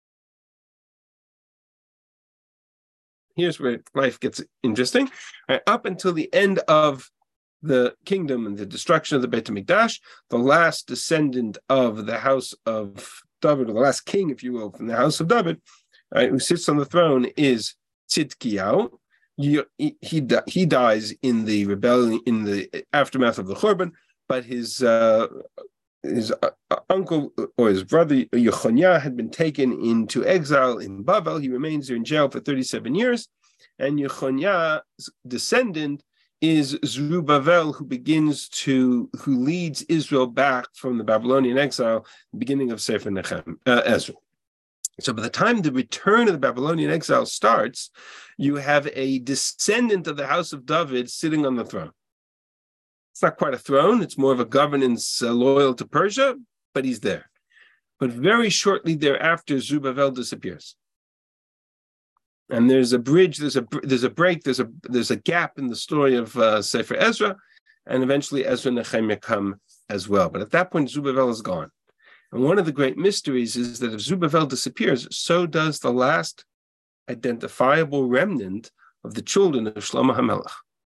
here's where life gets interesting, right, up until the end of the kingdom and the destruction of the Beit HaMikdash, the last descendant of the house of David, or the last king, if you will, from the house of David, right, who sits on the throne is Tzidkiyahu. He, he, he dies in the rebellion, in the aftermath of the Churban, but his uh, his uh, uncle or his brother Yechoniah had been taken into exile in Babel. He remains there in jail for thirty-seven years, and Yechoniah's descendant is Zerubbabel, who begins to, who leads Israel back from the Babylonian exile, beginning of Sefer Nechem, uh, Ezra. So by the time the return of the Babylonian exile starts, you have a descendant of the house of David sitting on the throne. It's not quite a throne, it's more of a governance uh, loyal to Persia, but he's there. But very shortly thereafter, Zerubbabel disappears. And there's a bridge, there's a there's a break, there's a there's a gap in the story of uh, Sefer Ezra, and eventually Ezra and Nehemiah come as well. But at that point, Zerubbabel is gone. And one of the great mysteries is that if Zerubbabel disappears, so does the last identifiable remnant of the children of Shlomo HaMelech.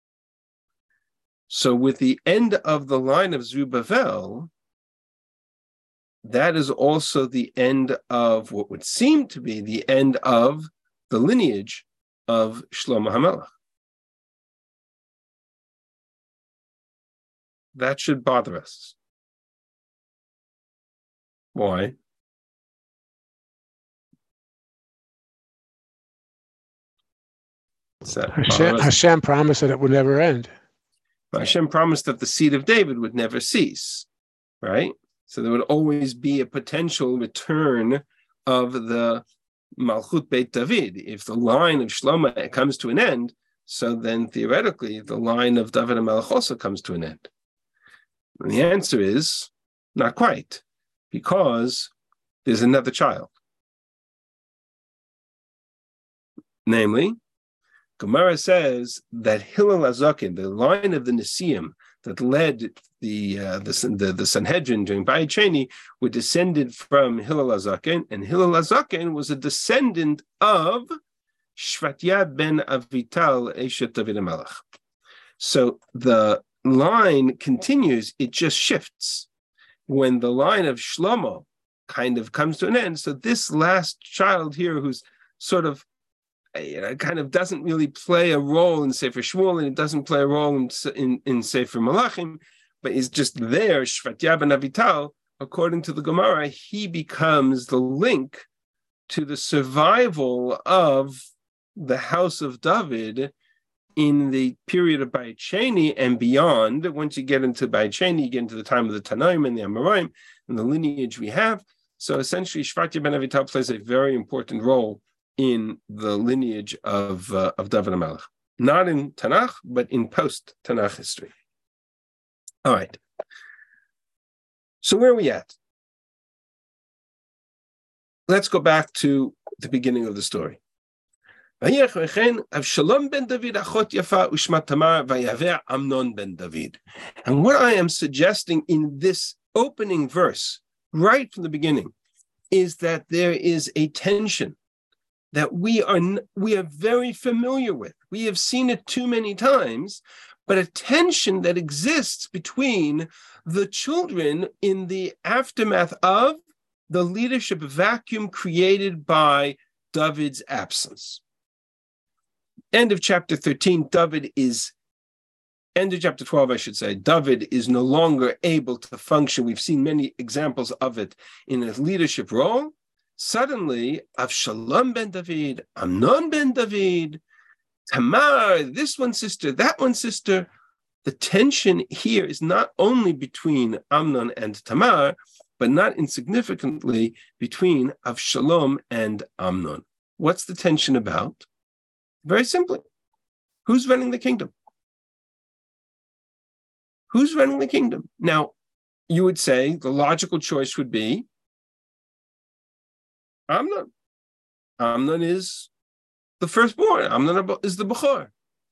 So with the end of the line of Zerubbabel, that is also the end of what would seem to be the end of the lineage of Shlomo HaMelech. That should bother us. Why? Hashem, Hashem promised that it would never end. Hashem promised that the seed of David would never cease, right? So there would always be a potential return of the Malchut Beit David. If the line of Shlomo comes to an end, so then theoretically the line of David HaMelech also comes to an end. And the answer is not quite. because there's another child. Namely, Gemara says that Hillel HaZaken, the line of the Nesiim that led the uh, the, the the Sanhedrin during Bayit Sheni, were descended from Hillel HaZaken, and Hillel HaZaken was a descendant of Shvatya ben Avital Eshet David HaMelech. So the line continues; it just shifts. When the line of Shlomo kind of comes to an end, so this last child here, who's sort of You know, it kind of doesn't really play a role in Sefer Shmuel, and it doesn't play a role in, in, in Sefer Malachim, but is just there, Shvatya ben Avital. According to the Gemara, he becomes the link to the survival of the house of David in the period of Bayit Sheni and beyond. Once you get into Bayit Sheni, you get into the time of the Tanaim and the Amoraim and the lineage we have. So essentially, Shvatya ben Avital plays a very important role in the lineage of uh, of David HaMelech, not in Tanakh, but in post-Tanakh history. All right. So where are we at? Let's go back to the beginning of the story. Avshalom ben David achot yafa ushmat Tamar vayaveh Amnon ben David. And what I am suggesting in this opening verse, right from the beginning, is that there is a tension that we are we are very familiar with. We have seen it too many times, but a tension that exists between the children in the aftermath of the leadership vacuum created by David's absence. End of chapter thirteen, David is, end of chapter twelve, I should say, David is no longer able to function. We've seen many examples of it in his leadership role. Suddenly, Avshalom ben David, Amnon ben David, Tamar, this one sister, that one sister. The tension here is not only between Amnon and Tamar, but not insignificantly between Avshalom and Amnon. What's the tension about? Very simply, who's running the kingdom? Who's running the kingdom? Now, you would say the logical choice would be Amnon. Amnon is the firstborn. Amnon is the Bechor.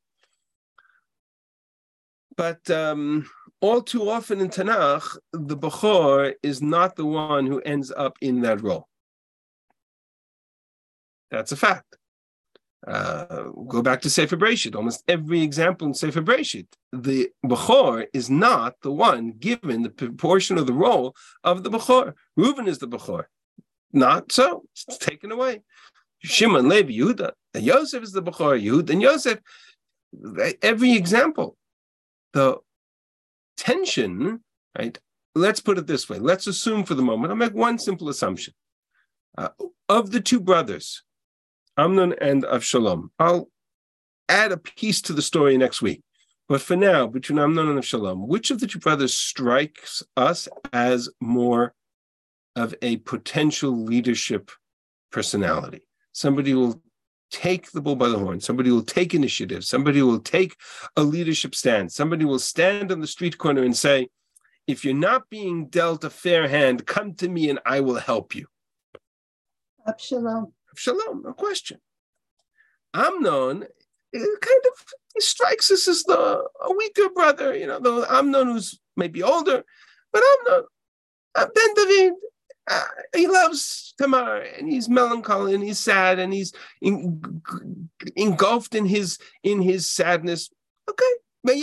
But um, all too often in Tanakh, the Bechor is not the one who ends up in that role. That's a fact. Uh, go back to Sefer Bereshit. Almost every example in Sefer Bereshit, the Bechor is not the one given the proportion of the role of the Bechor. Reuven is the Bechor. Not so. It's taken away. Shimon, Levi, Yehuda. And Yosef is the Bechor. Yehuda and Yosef. Every example. The tension, right? Let's put it this way. Let's assume for the moment, I'll make one simple assumption. Uh, of the two brothers, Amnon and Avshalom, I'll add a piece to the story next week. But for now, between Amnon and Avshalom, which of the two brothers strikes us as more of a potential leadership personality? Somebody will take the bull by the horn. Somebody will take initiative. Somebody will take a leadership stand. Somebody will stand on the street corner and say, if you're not being dealt a fair hand, come to me and I will help you. Avshalom. Avshalom, no question. Amnon, it kind of he strikes us as the a weaker brother, you know, the Amnon who's maybe older, but Amnon, uh, Ben David, uh, he loves Tamar and he's melancholy and he's sad and he's in, engulfed in his in his sadness. Okay,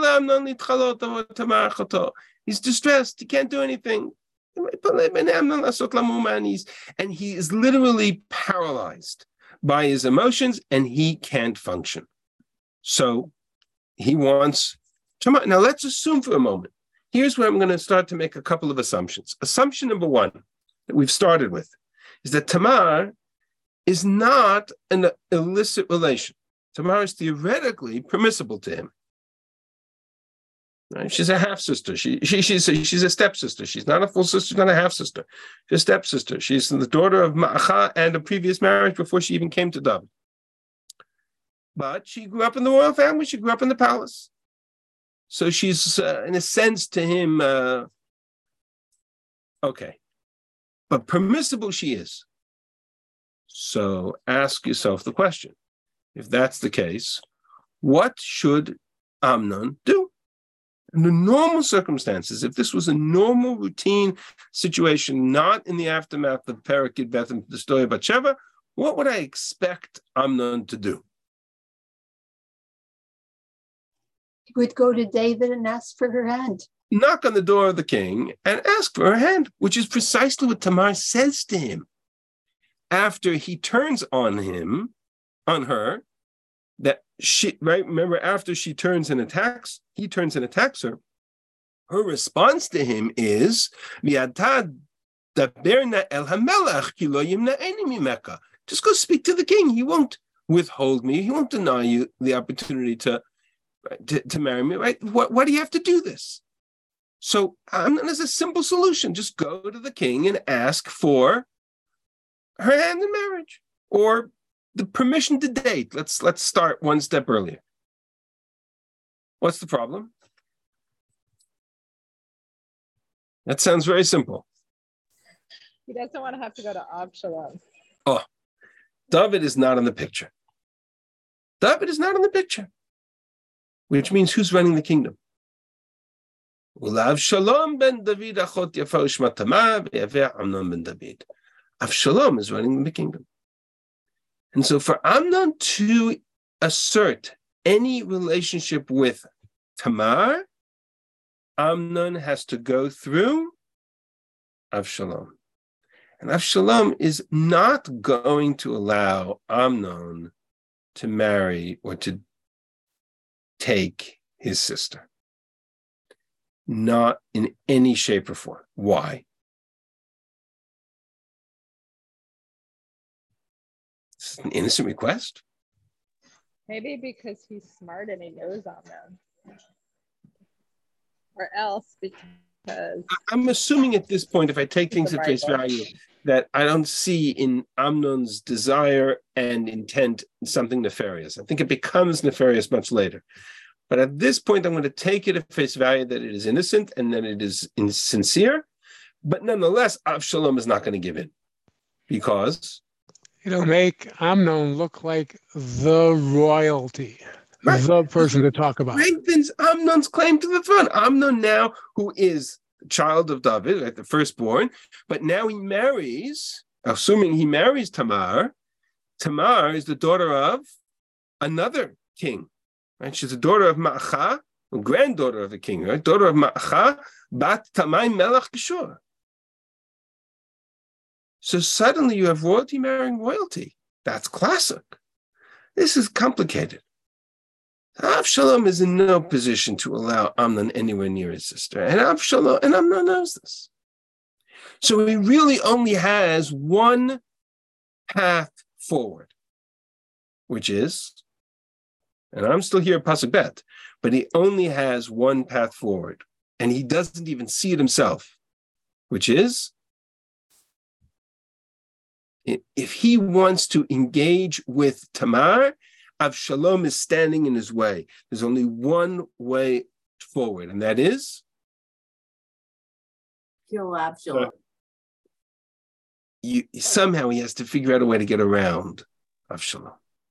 he's distressed. He can't do anything. And, he's, and he is literally paralyzed by his emotions and he can't function. So he wants Tamar. Now let's assume for a moment. Here's where I'm going to start to make a couple of assumptions. Assumption number one that we've started with is that Tamar is not an illicit relation. Tamar is theoretically permissible to him. Right? She's a half-sister. She, she, she's, a, she's a stepsister. She's not a full sister, she's not a half-sister. She's a stepsister. She's the daughter of Ma'acha and a previous marriage before she even came to David. But she grew up in the royal family. She grew up in the palace. So she's, uh, in a sense, to him, uh, okay. but permissible she is. So ask yourself the question, if that's the case, what should Amnon do? In the normal circumstances, if this was a normal routine situation, not in the aftermath of Parakid Bethim, the story of Bathsheba, what would I expect Amnon to do? He would go to David and ask for her hand. Knock on the door of the king and ask for her hand, which is precisely what Tamar says to him. After he turns on him, on her, that she, right, remember, after she turns and attacks, he turns and attacks her, her response to him is, just go speak to the king. He won't withhold me. He won't deny you the opportunity to, to, to marry me, right? What, why do you have to do this? So um, there's a simple solution. Just go to the king and ask for her hand in marriage, or the permission to date. Let's let's start one step earlier. What's the problem? That sounds very simple. He doesn't want to have to go to Avshalom. Oh, David is not in the picture. David is not in the picture, which means who's running the kingdom? Avshalom ben David achot yafa ushma Tamar ve'yaveh Amnon ben David. Avshalom is running the kingdom. And so for Amnon to assert any relationship with Tamar, Amnon has to go through Avshalom. And Avshalom is not going to allow Amnon to marry or to take his sister. Not in any shape or form. Why? It's an innocent request. Maybe because he's smart and he knows Amnon. Or else because... I'm assuming at this point, if I take things at face value, that I don't see in Amnon's desire and intent something nefarious. I think it becomes nefarious much later. But at this point, I'm going to take it at face value that it is innocent and that it is insincere. But nonetheless, Avshalom is not going to give in. Because... It'll make Amnon look like the royalty, right. The person to talk about. Strengthens Amnon's claim to the throne. Amnon now, who is the child of David, right, the firstborn, but now he marries, assuming he marries Tamar. Tamar is the daughter of another king. Right? She's the daughter of Ma'acha, a granddaughter of the king, right? Daughter of Ma'acha, Bat Tamai Melech Geshur. So suddenly you have royalty marrying royalty. That's classic. This is complicated. Avshalom is in no position to allow Amnon anywhere near his sister. And Avshalom, and Amnon knows this. So he really only has one path forward, which is, and I'm still here at Pasuk Bet, but he only has one path forward. And he doesn't even see it himself, which is, if he wants to engage with Tamar, Avshalom is standing in his way. There's only one way forward, and that is? Kill Avshalom. You, somehow he has to figure out a way to get around Avshalom.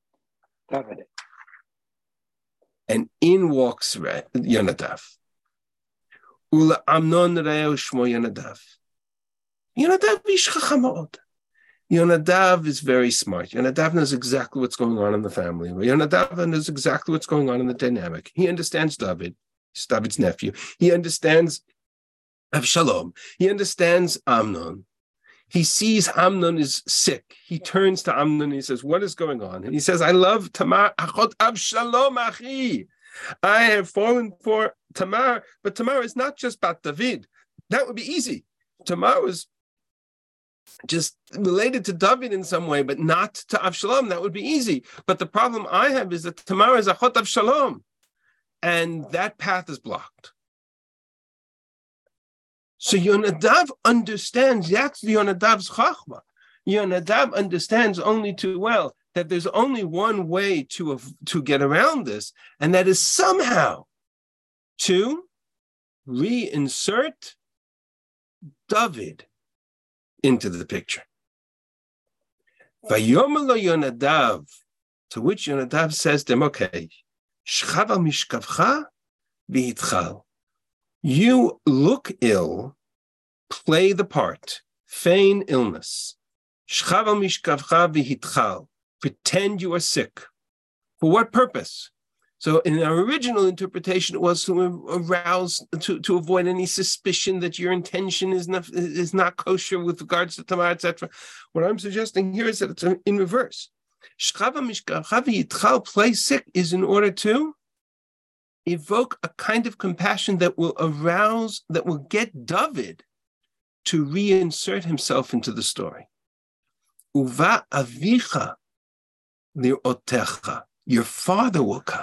And in walks Yonadav. Ula Amnon Reo Shmo Yonadav. Yonadav ish chacham ha'od. Yonadav is very smart. Yonadav knows exactly what's going on in the family. Yonadav knows exactly what's going on in the dynamic. He understands David. He's David's nephew. He understands Avshalom. He understands Amnon. He sees Amnon is sick. He turns to Amnon and he says, what is going on? And he says, I love Tamar, achot Avshalom achi. I have fallen for Tamar, but Tamar is not just Bat David. That would be easy. Tamar was just related to David in some way, but not to Avshalom. That would be easy. But the problem I have is that Tamar is achot Avshalom, and that path is blocked. So Yonadav understands, that's Yonadav's chachma. Yonadav understands only too well that there's only one way to, to get around this, and that is somehow to reinsert David into the picture. Vayomer lo Yonadav, to which Yonadav says to him, okay, shchav al mishkavcha v'hitchal. You look ill, play the part, feign illness. Shchav al mishkavcha v'hitchal. Pretend you are sick. For what purpose? So in our original interpretation, it was to arouse, to, to avoid any suspicion that your intention is not, is not kosher with regards to Tamar, et cetera. What I'm suggesting here is that it's in reverse. Shchava mishkavcha v'hitchal, play sick, is in order to evoke a kind of compassion that will arouse, that will get David to reinsert himself into the story. Uva avicha lir'otecha, your father will come.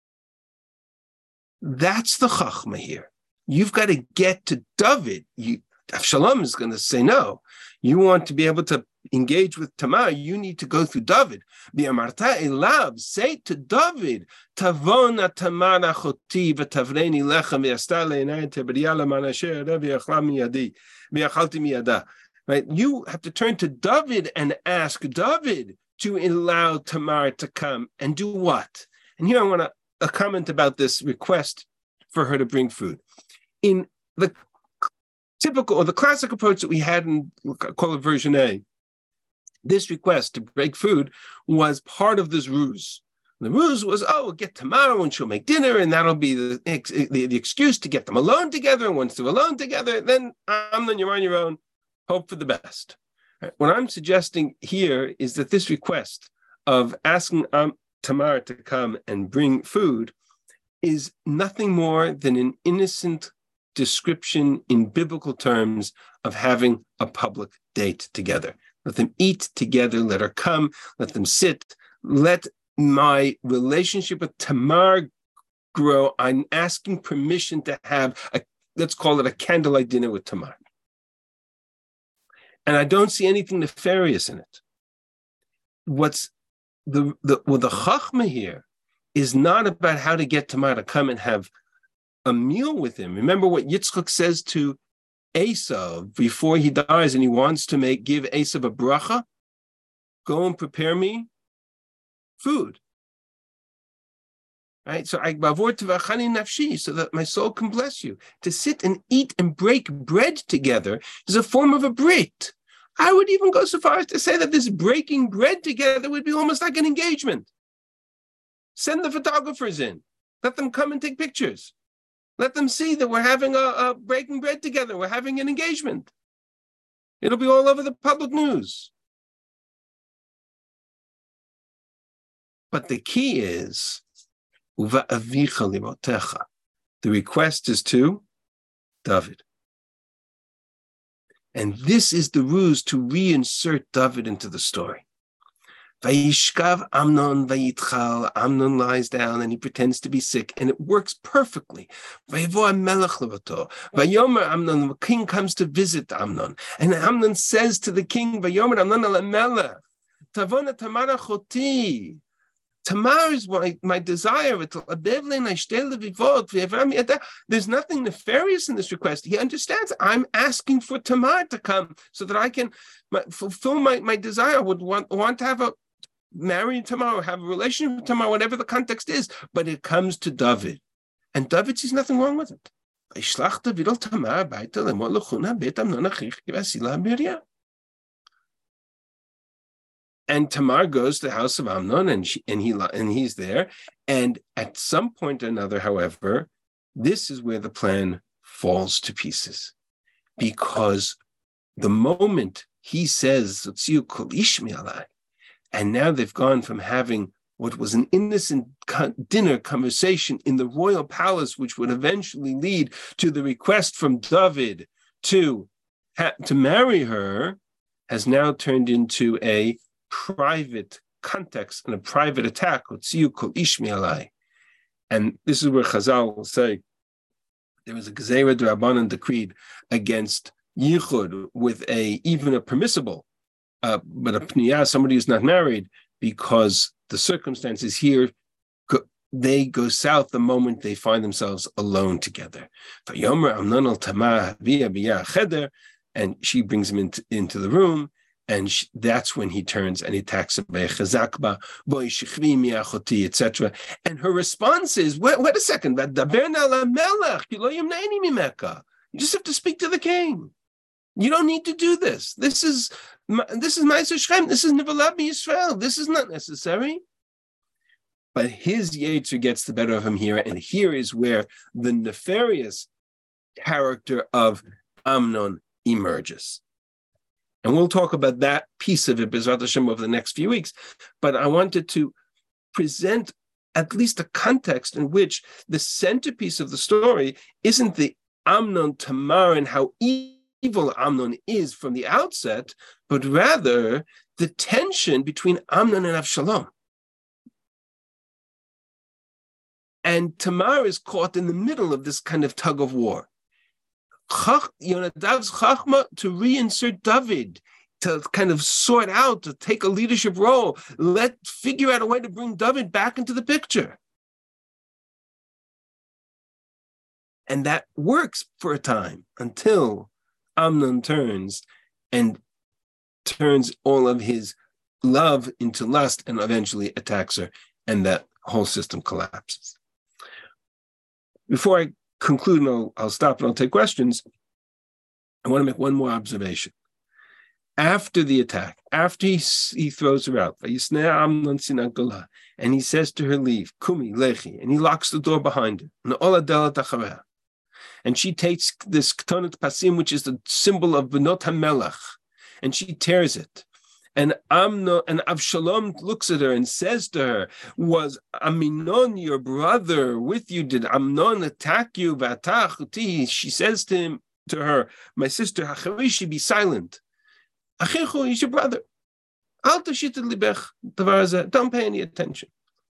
That's the chachma here. You've got to get to David. You, Avshalom is going to say no. You want to be able to engage with Tamar, you need to go through David. Bi'amarta elav, say to David, Tavona Tamar achoti v'tavreni lechem v'yasta le'enai tebriya l'manasher v'yachla miyadi v'yachalti miyada. Right? You have to turn to David and ask David to allow Tamar to come and do what? And here I want to a comment about this request for her to bring food. In the typical or the classic approach that we had in, call it version A, this request to break food was part of this ruse. The ruse was, oh, we'll get tomorrow and she'll make dinner and that'll be the, the, the excuse to get them alone together. And once they're alone together, then Amnon, you're on your own. Hope for the best. Right? What I'm suggesting here is that this request of asking um, Tamar to come and bring food is nothing more than an innocent description in biblical terms of having a public date together. Let them eat together, let her come, let them sit, let my relationship with Tamar grow. I'm asking permission to have, a, let's call it a candlelight dinner with Tamar. And I don't see anything nefarious in it. What's The, the, well, the chachma here is not about how to get Tamar to come and have a meal with him. Remember what Yitzchak says to Esav before he dies and he wants to make give Esav a bracha? Go and prepare me food. Right? So I nafshi, so that my soul can bless you. To sit and eat and break bread together is a form of a brit. I would even go so far as to say that this breaking bread together would be almost like an engagement. Send the photographers in. Let them come and take pictures. Let them see that we're having a, a breaking bread together. We're having an engagement. It'll be all over the public news. But the key is, Uva avicha limotecha. The request is to David. And this is the ruse to reinsert David into the story. Vayishkav Amnon vayitchal. Amnon lies down and he pretends to be sick, and it works perfectly. Vayevo HaMelech levato. Vayomer Amnon, the king comes to visit Amnon, and Amnon says to the king, Vayomer Amnon HaMelech, Tavona Tamar achoti. Tamar is my, my desire. There's nothing nefarious in this request. He understands I'm asking for Tamar to come so that I can my, fulfill my, my desire. I would want, want to have a marry Tamar, or have a relationship with Tamar, whatever the context is. But it comes to David. And David sees nothing wrong with it. And Tamar goes to the house of Amnon, and she, and he and he's there. And at some point or another, however, this is where the plan falls to pieces, because the moment he says, and now they've gone from having what was an innocent dinner conversation in the royal palace, which would eventually lead to the request from David to to marry her, has now turned into a private context and a private attack. And this is where Chazal will say there was a Gezerah D'Rabbanan decreed against Yichud with a even a permissible, uh, but a Pniyah, somebody who's not married, because the circumstances here, go, they go south the moment they find themselves alone together. and she brings him into, into the room, and she, that's when he turns and he attacks her, et cetera. And her response is, wait, wait a second, you just have to speak to the king. You don't need to do this. This is this is Ma'aser Shechem. This is Nivelad Yisrael. This is not necessary. But his Yetzer gets the better of him here, and here is where the nefarious character of Amnon emerges. And we'll talk about that piece of it, B'ezrat Hashem, over the next few weeks. But I wanted to present at least a context in which the centerpiece of the story isn't the Amnon Tamar and how evil Amnon is from the outset, but rather the tension between Amnon and Avshalom. And Tamar is caught in the middle of this kind of tug of war. Yonadav's chachma to reinsert David, to kind of sort out, to take a leadership role, let figure out a way to bring David back into the picture. And that works for a time until Amnon turns and turns all of his love into lust and eventually attacks her, and that whole system collapses. Before I conclude, and I'll, I'll stop and I'll take questions, I want to make one more observation. After the attack, after he, he throws her out, and he says to her, leave, kumi, lechi, and he locks the door behind her, and she takes this ketonet pasim, which is the symbol of Benot HaMelech, and she tears it. And Amnon and Avshalom looks at her and says to her, was Aminon, your brother, with you? Did Amnon attack you? She says to him, to her, my sister, Hacharishi, be silent. Achichu, he's your brother. Al tashit libech, don't pay any attention.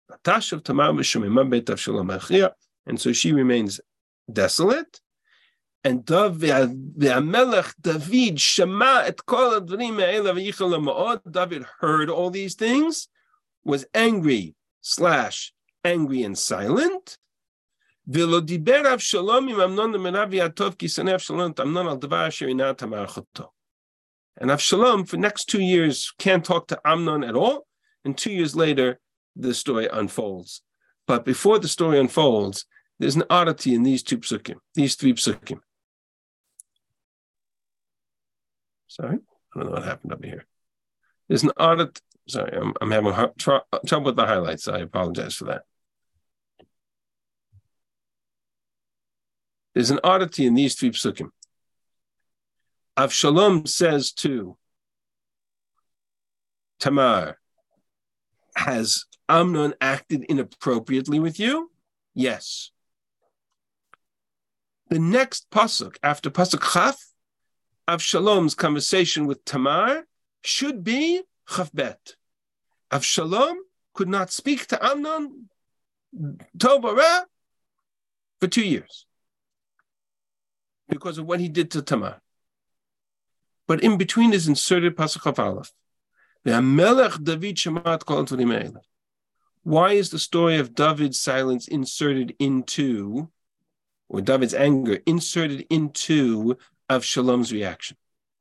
And so she remains desolate. And David, David, Shema et kol advarim ha'ela v'yichal ha'ma'od. David heard all these things, was angry slash angry and silent. V'lo diber Avshalom im Amnon l'merav ya'tov ki saneh Avshalom Amnon al davar asher ina tamar achoto. And Avshalom for the next two years can't talk to Amnon at all. And two years later, the story unfolds. But before the story unfolds, there's an oddity in these two psukim, these three psukim. Sorry, I don't know what happened over here. There's an audit. Sorry, I'm, I'm having tr- trouble with the highlights. I apologize for that. There's an oddity in these three psukim. Avshalom says to Tamar, has Amnon acted inappropriately with you? Yes. The next pasuk, after pasuk Chaf, Avshalom's conversation with Tamar should be Chaf Bet. Avshalom could not speak to Amnon Tov or Ra for two years because of what he did to Tamar. But in between is inserted pasuk Chaf Aleph. V'hamelech David shemat kol advarim ha'ela. Why is the story of David's silence inserted into, or David's anger inserted into Avshalom's reaction?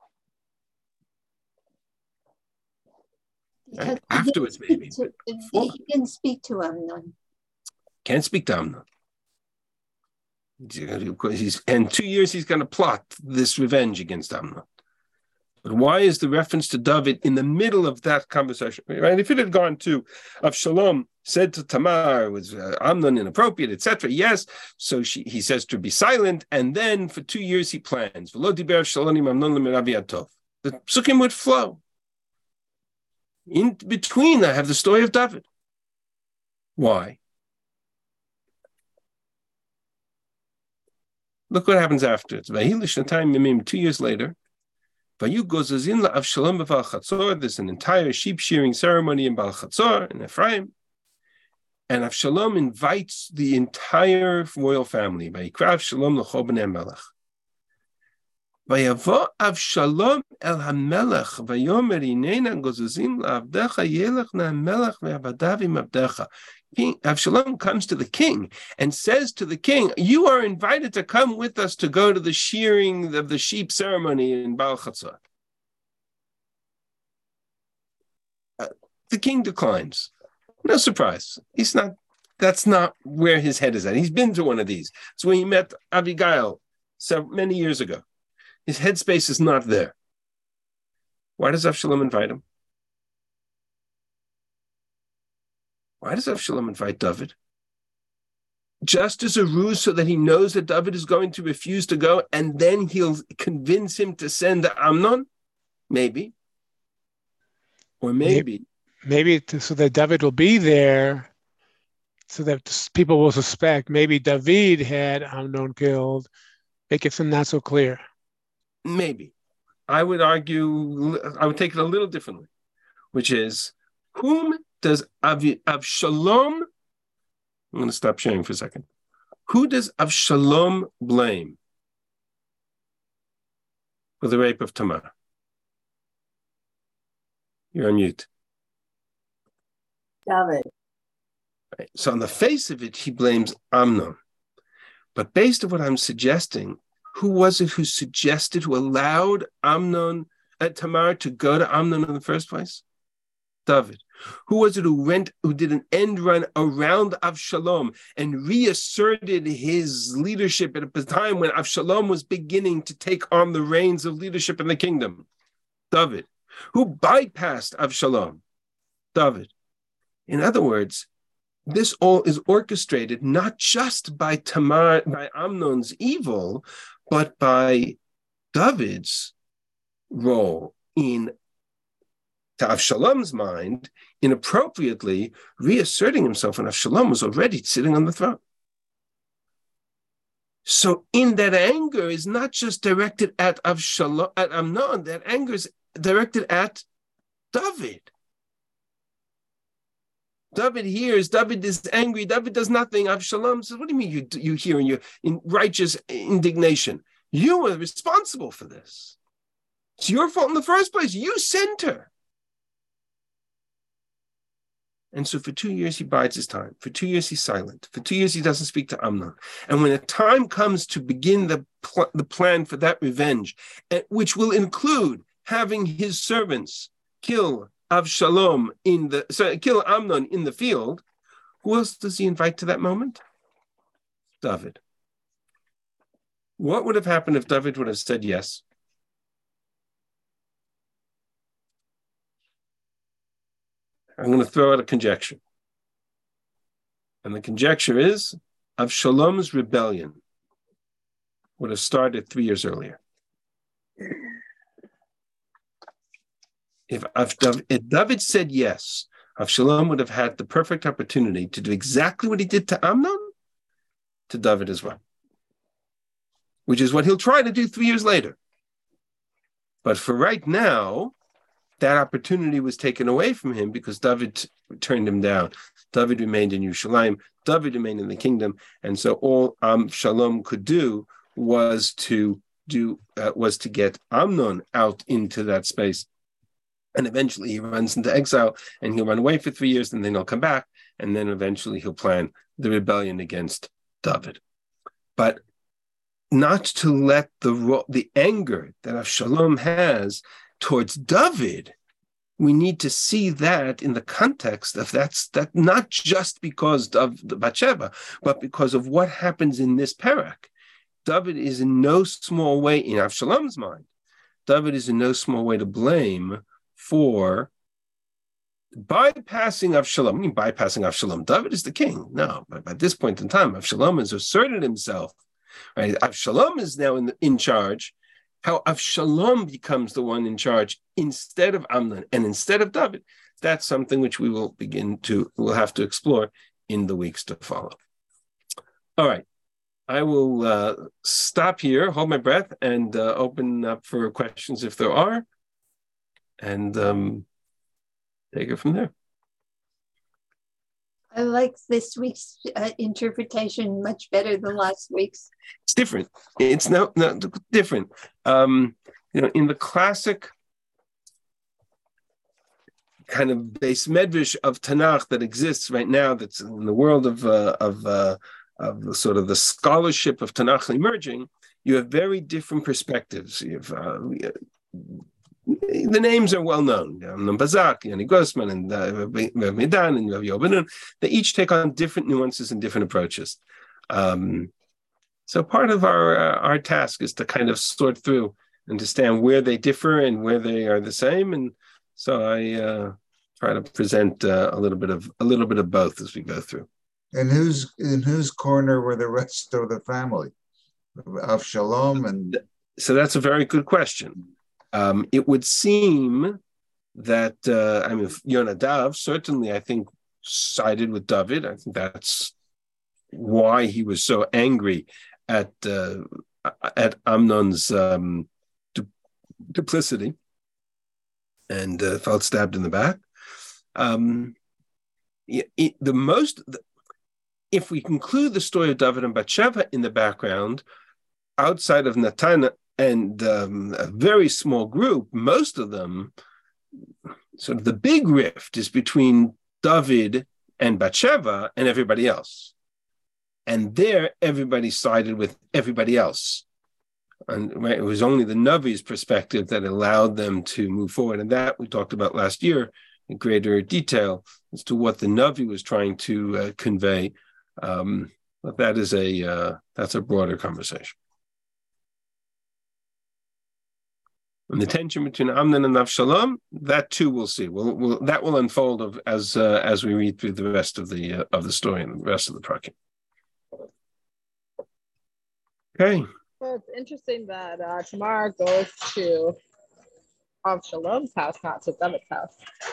Right? Afterwards, maybe. To, he didn't speak to Amnon. Can't speak to Amnon. He's, and two years he's going to plot this revenge against Amnon. But why is the reference to David in the middle of that conversation? Right? If it had gone to Avshalom said to Tamar, was uh, Amnon inappropriate, et cetera. Yes, so she, he says to be silent, and then for two years he plans. The psukim would flow. In between, I have the story of David. Why? Look what happens after it. Two years later, there's an entire sheep shearing ceremony in Baal Chatzor, in Ephraim. And Avshalom invites the entire royal family. Vayikra Avshalom l'chol bnei melech. Vayavo Avshalom el hamelech vayomer hinena gozuzim la'avdecha yelech na'melech ve'avadav im avdecha King Avshalom comes to the king and says to the king, you are invited to come with us to go to the shearing of the sheep ceremony in Baal Chatzor. Uh, the king declines. No surprise. He's not, that's not where his head is at. He's been to one of these. It's when he met Abigail so many years ago. His headspace is not there. Why does Avshalom invite him? Why does Avshalom invite David? Just as a ruse so that he knows that David is going to refuse to go and then he'll convince him to send Amnon? Maybe. Or maybe. Maybe to, so that David will be there so that people will suspect maybe David had Amnon killed. Make it not so clear. Maybe. I would argue, I would take it a little differently, which is, whom does Avi, Avshalom, I'm going to stop sharing for a second. Who does Avshalom blame for the rape of Tamar? You're on mute. David. Right. So on the face of it, he blames Amnon. But based on what I'm suggesting, who was it who suggested, who allowed Amnon, uh, Tamar to go to Amnon in the first place? David. Who was it who went, who did an end run around Avshalom and reasserted his leadership at a time when Avshalom was beginning to take on the reins of leadership in the kingdom? David. Who bypassed Avshalom? David. In other words, this all is orchestrated not just by Tamar, by Amnon's evil, but by David's role in, to Avshalom's mind, inappropriately reasserting himself when Avshalom was already sitting on the throne. So in that anger is not just directed at Avshalom, at Amnon, that anger is directed at David. David hears, David is angry, David does nothing. Avshalom says, what do you mean you, you hear in your in righteous indignation? You were responsible for this. It's your fault in the first place. You sent her. And so for two years, he bides his time. For two years, he's silent. For two years, he doesn't speak to Amnon. And when the time comes to begin the, pl- the plan for that revenge, which will include having his servants kill Avshalom in the, sorry, kill Amnon in the field, who else does he invite to that moment? David. What would have happened if David would have said yes? I'm going to throw out a conjecture. And the conjecture is Avshalom's rebellion would have started three years earlier. If, if David said yes, Avshalom would have had the perfect opportunity to do exactly what he did to Amnon, to David as well, which is what he'll try to do three years later. But for right now, that opportunity was taken away from him because David turned him down. David remained in Yerushalayim. David remained in the kingdom, and so all Avshalom could do was to do uh, was to get Amnon out into that space. And eventually he runs into exile, and he'll run away for three years, and then he'll come back, and then eventually he'll plan the rebellion against David. But not to let the the anger that Avshalom has towards David, we need to see that in the context of that's that not just because of the Bathsheba, but because of what happens in this parak. David is in no small way, in Avshalom's mind, David is in no small way to blame for bypassing Avshalom. I mean, bypassing Avshalom. David is the king. No, but at this point in time, Avshalom has asserted himself. Right? Avshalom is now in, the, in charge. How Avshalom becomes the one in charge instead of Amnon and instead of David, that's something which we will begin to, we'll have to explore in the weeks to follow. All right. I will uh, stop here, hold my breath, and uh, open up for questions if there are, and um, take it from there. I like this week's uh, interpretation much better than last week's. It's different. It's no, no different. Um, you know, in the classic, kind of base medrash of Tanakh that exists right now, that's in the world of uh, of uh, of the, sort of the scholarship of Tanakh emerging, you have very different perspectives. You have, uh, the names are well known. Amnon Bazak, Yanni Grossman, and Rav Medan, and Rav Yobanun. They each take on different nuances and different approaches. Um, so part of our uh, our task is to kind of sort through, understand where they differ and where they are the same. And so I uh, try to present uh, a little bit of a little bit of both as we go through. And whose in whose corner were the rest of the family? Avshalom and so that's a very good question. Um, it would seem that uh, I mean Yonadav certainly I think sided with David. I think that's why he was so angry at uh, at Amnon's um, du- duplicity and uh, felt stabbed in the back. Um, it, it, the most, if we conclude the story of David and Bathsheba in the background, outside of Natan and um, a very small group, most of them, sort of the big rift is between David and Bathsheba and everybody else. And there, everybody sided with everybody else. And right, it was only the Navi's perspective that allowed them to move forward. And that we talked about last year in greater detail as to what the Navi was trying to uh, convey. Um, but that is a uh, that's a broader conversation. And the tension between Amnon and Avshalom, that too we'll see. We'll, we'll, that will unfold of, as uh, as we read through the rest of the uh, of the story and the rest of the prakim. Okay. Well, it's interesting that uh, Tamar goes to Avshalom's house, not to David's house.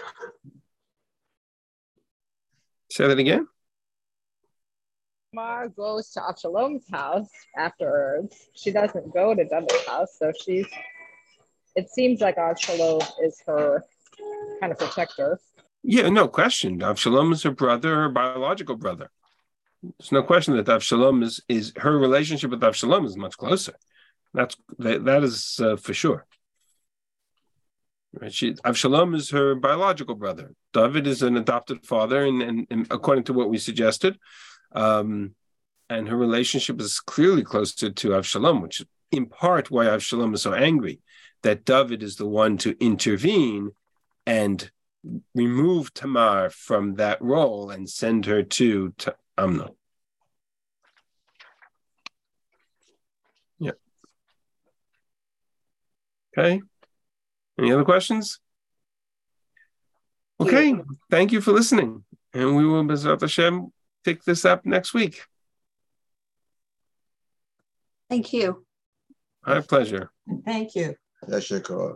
Say that again. Tamar goes to Avshalom's house afterwards. She doesn't go to David's house, so she's. It seems like Avshalom is her kind of protector. Yeah, no question. Avshalom is her brother, her biological brother. There's no question that Avshalom is, is her relationship with Avshalom is much closer. That's that, that is uh, for sure. Right? She, Avshalom is her biological brother. David is an adopted father, and, and, and according to what we suggested, um, and her relationship is clearly closer to Avshalom, which is in part why Avshalom is so angry that David is the one to intervene and remove Tamar from that role and send her to, to Amnon. Yeah. Okay. Any other questions? Okay. Thank you for listening. And we will, B'ezrat Hashem, pick this up next week. Thank you. My pleasure. Thank you. Yashikor.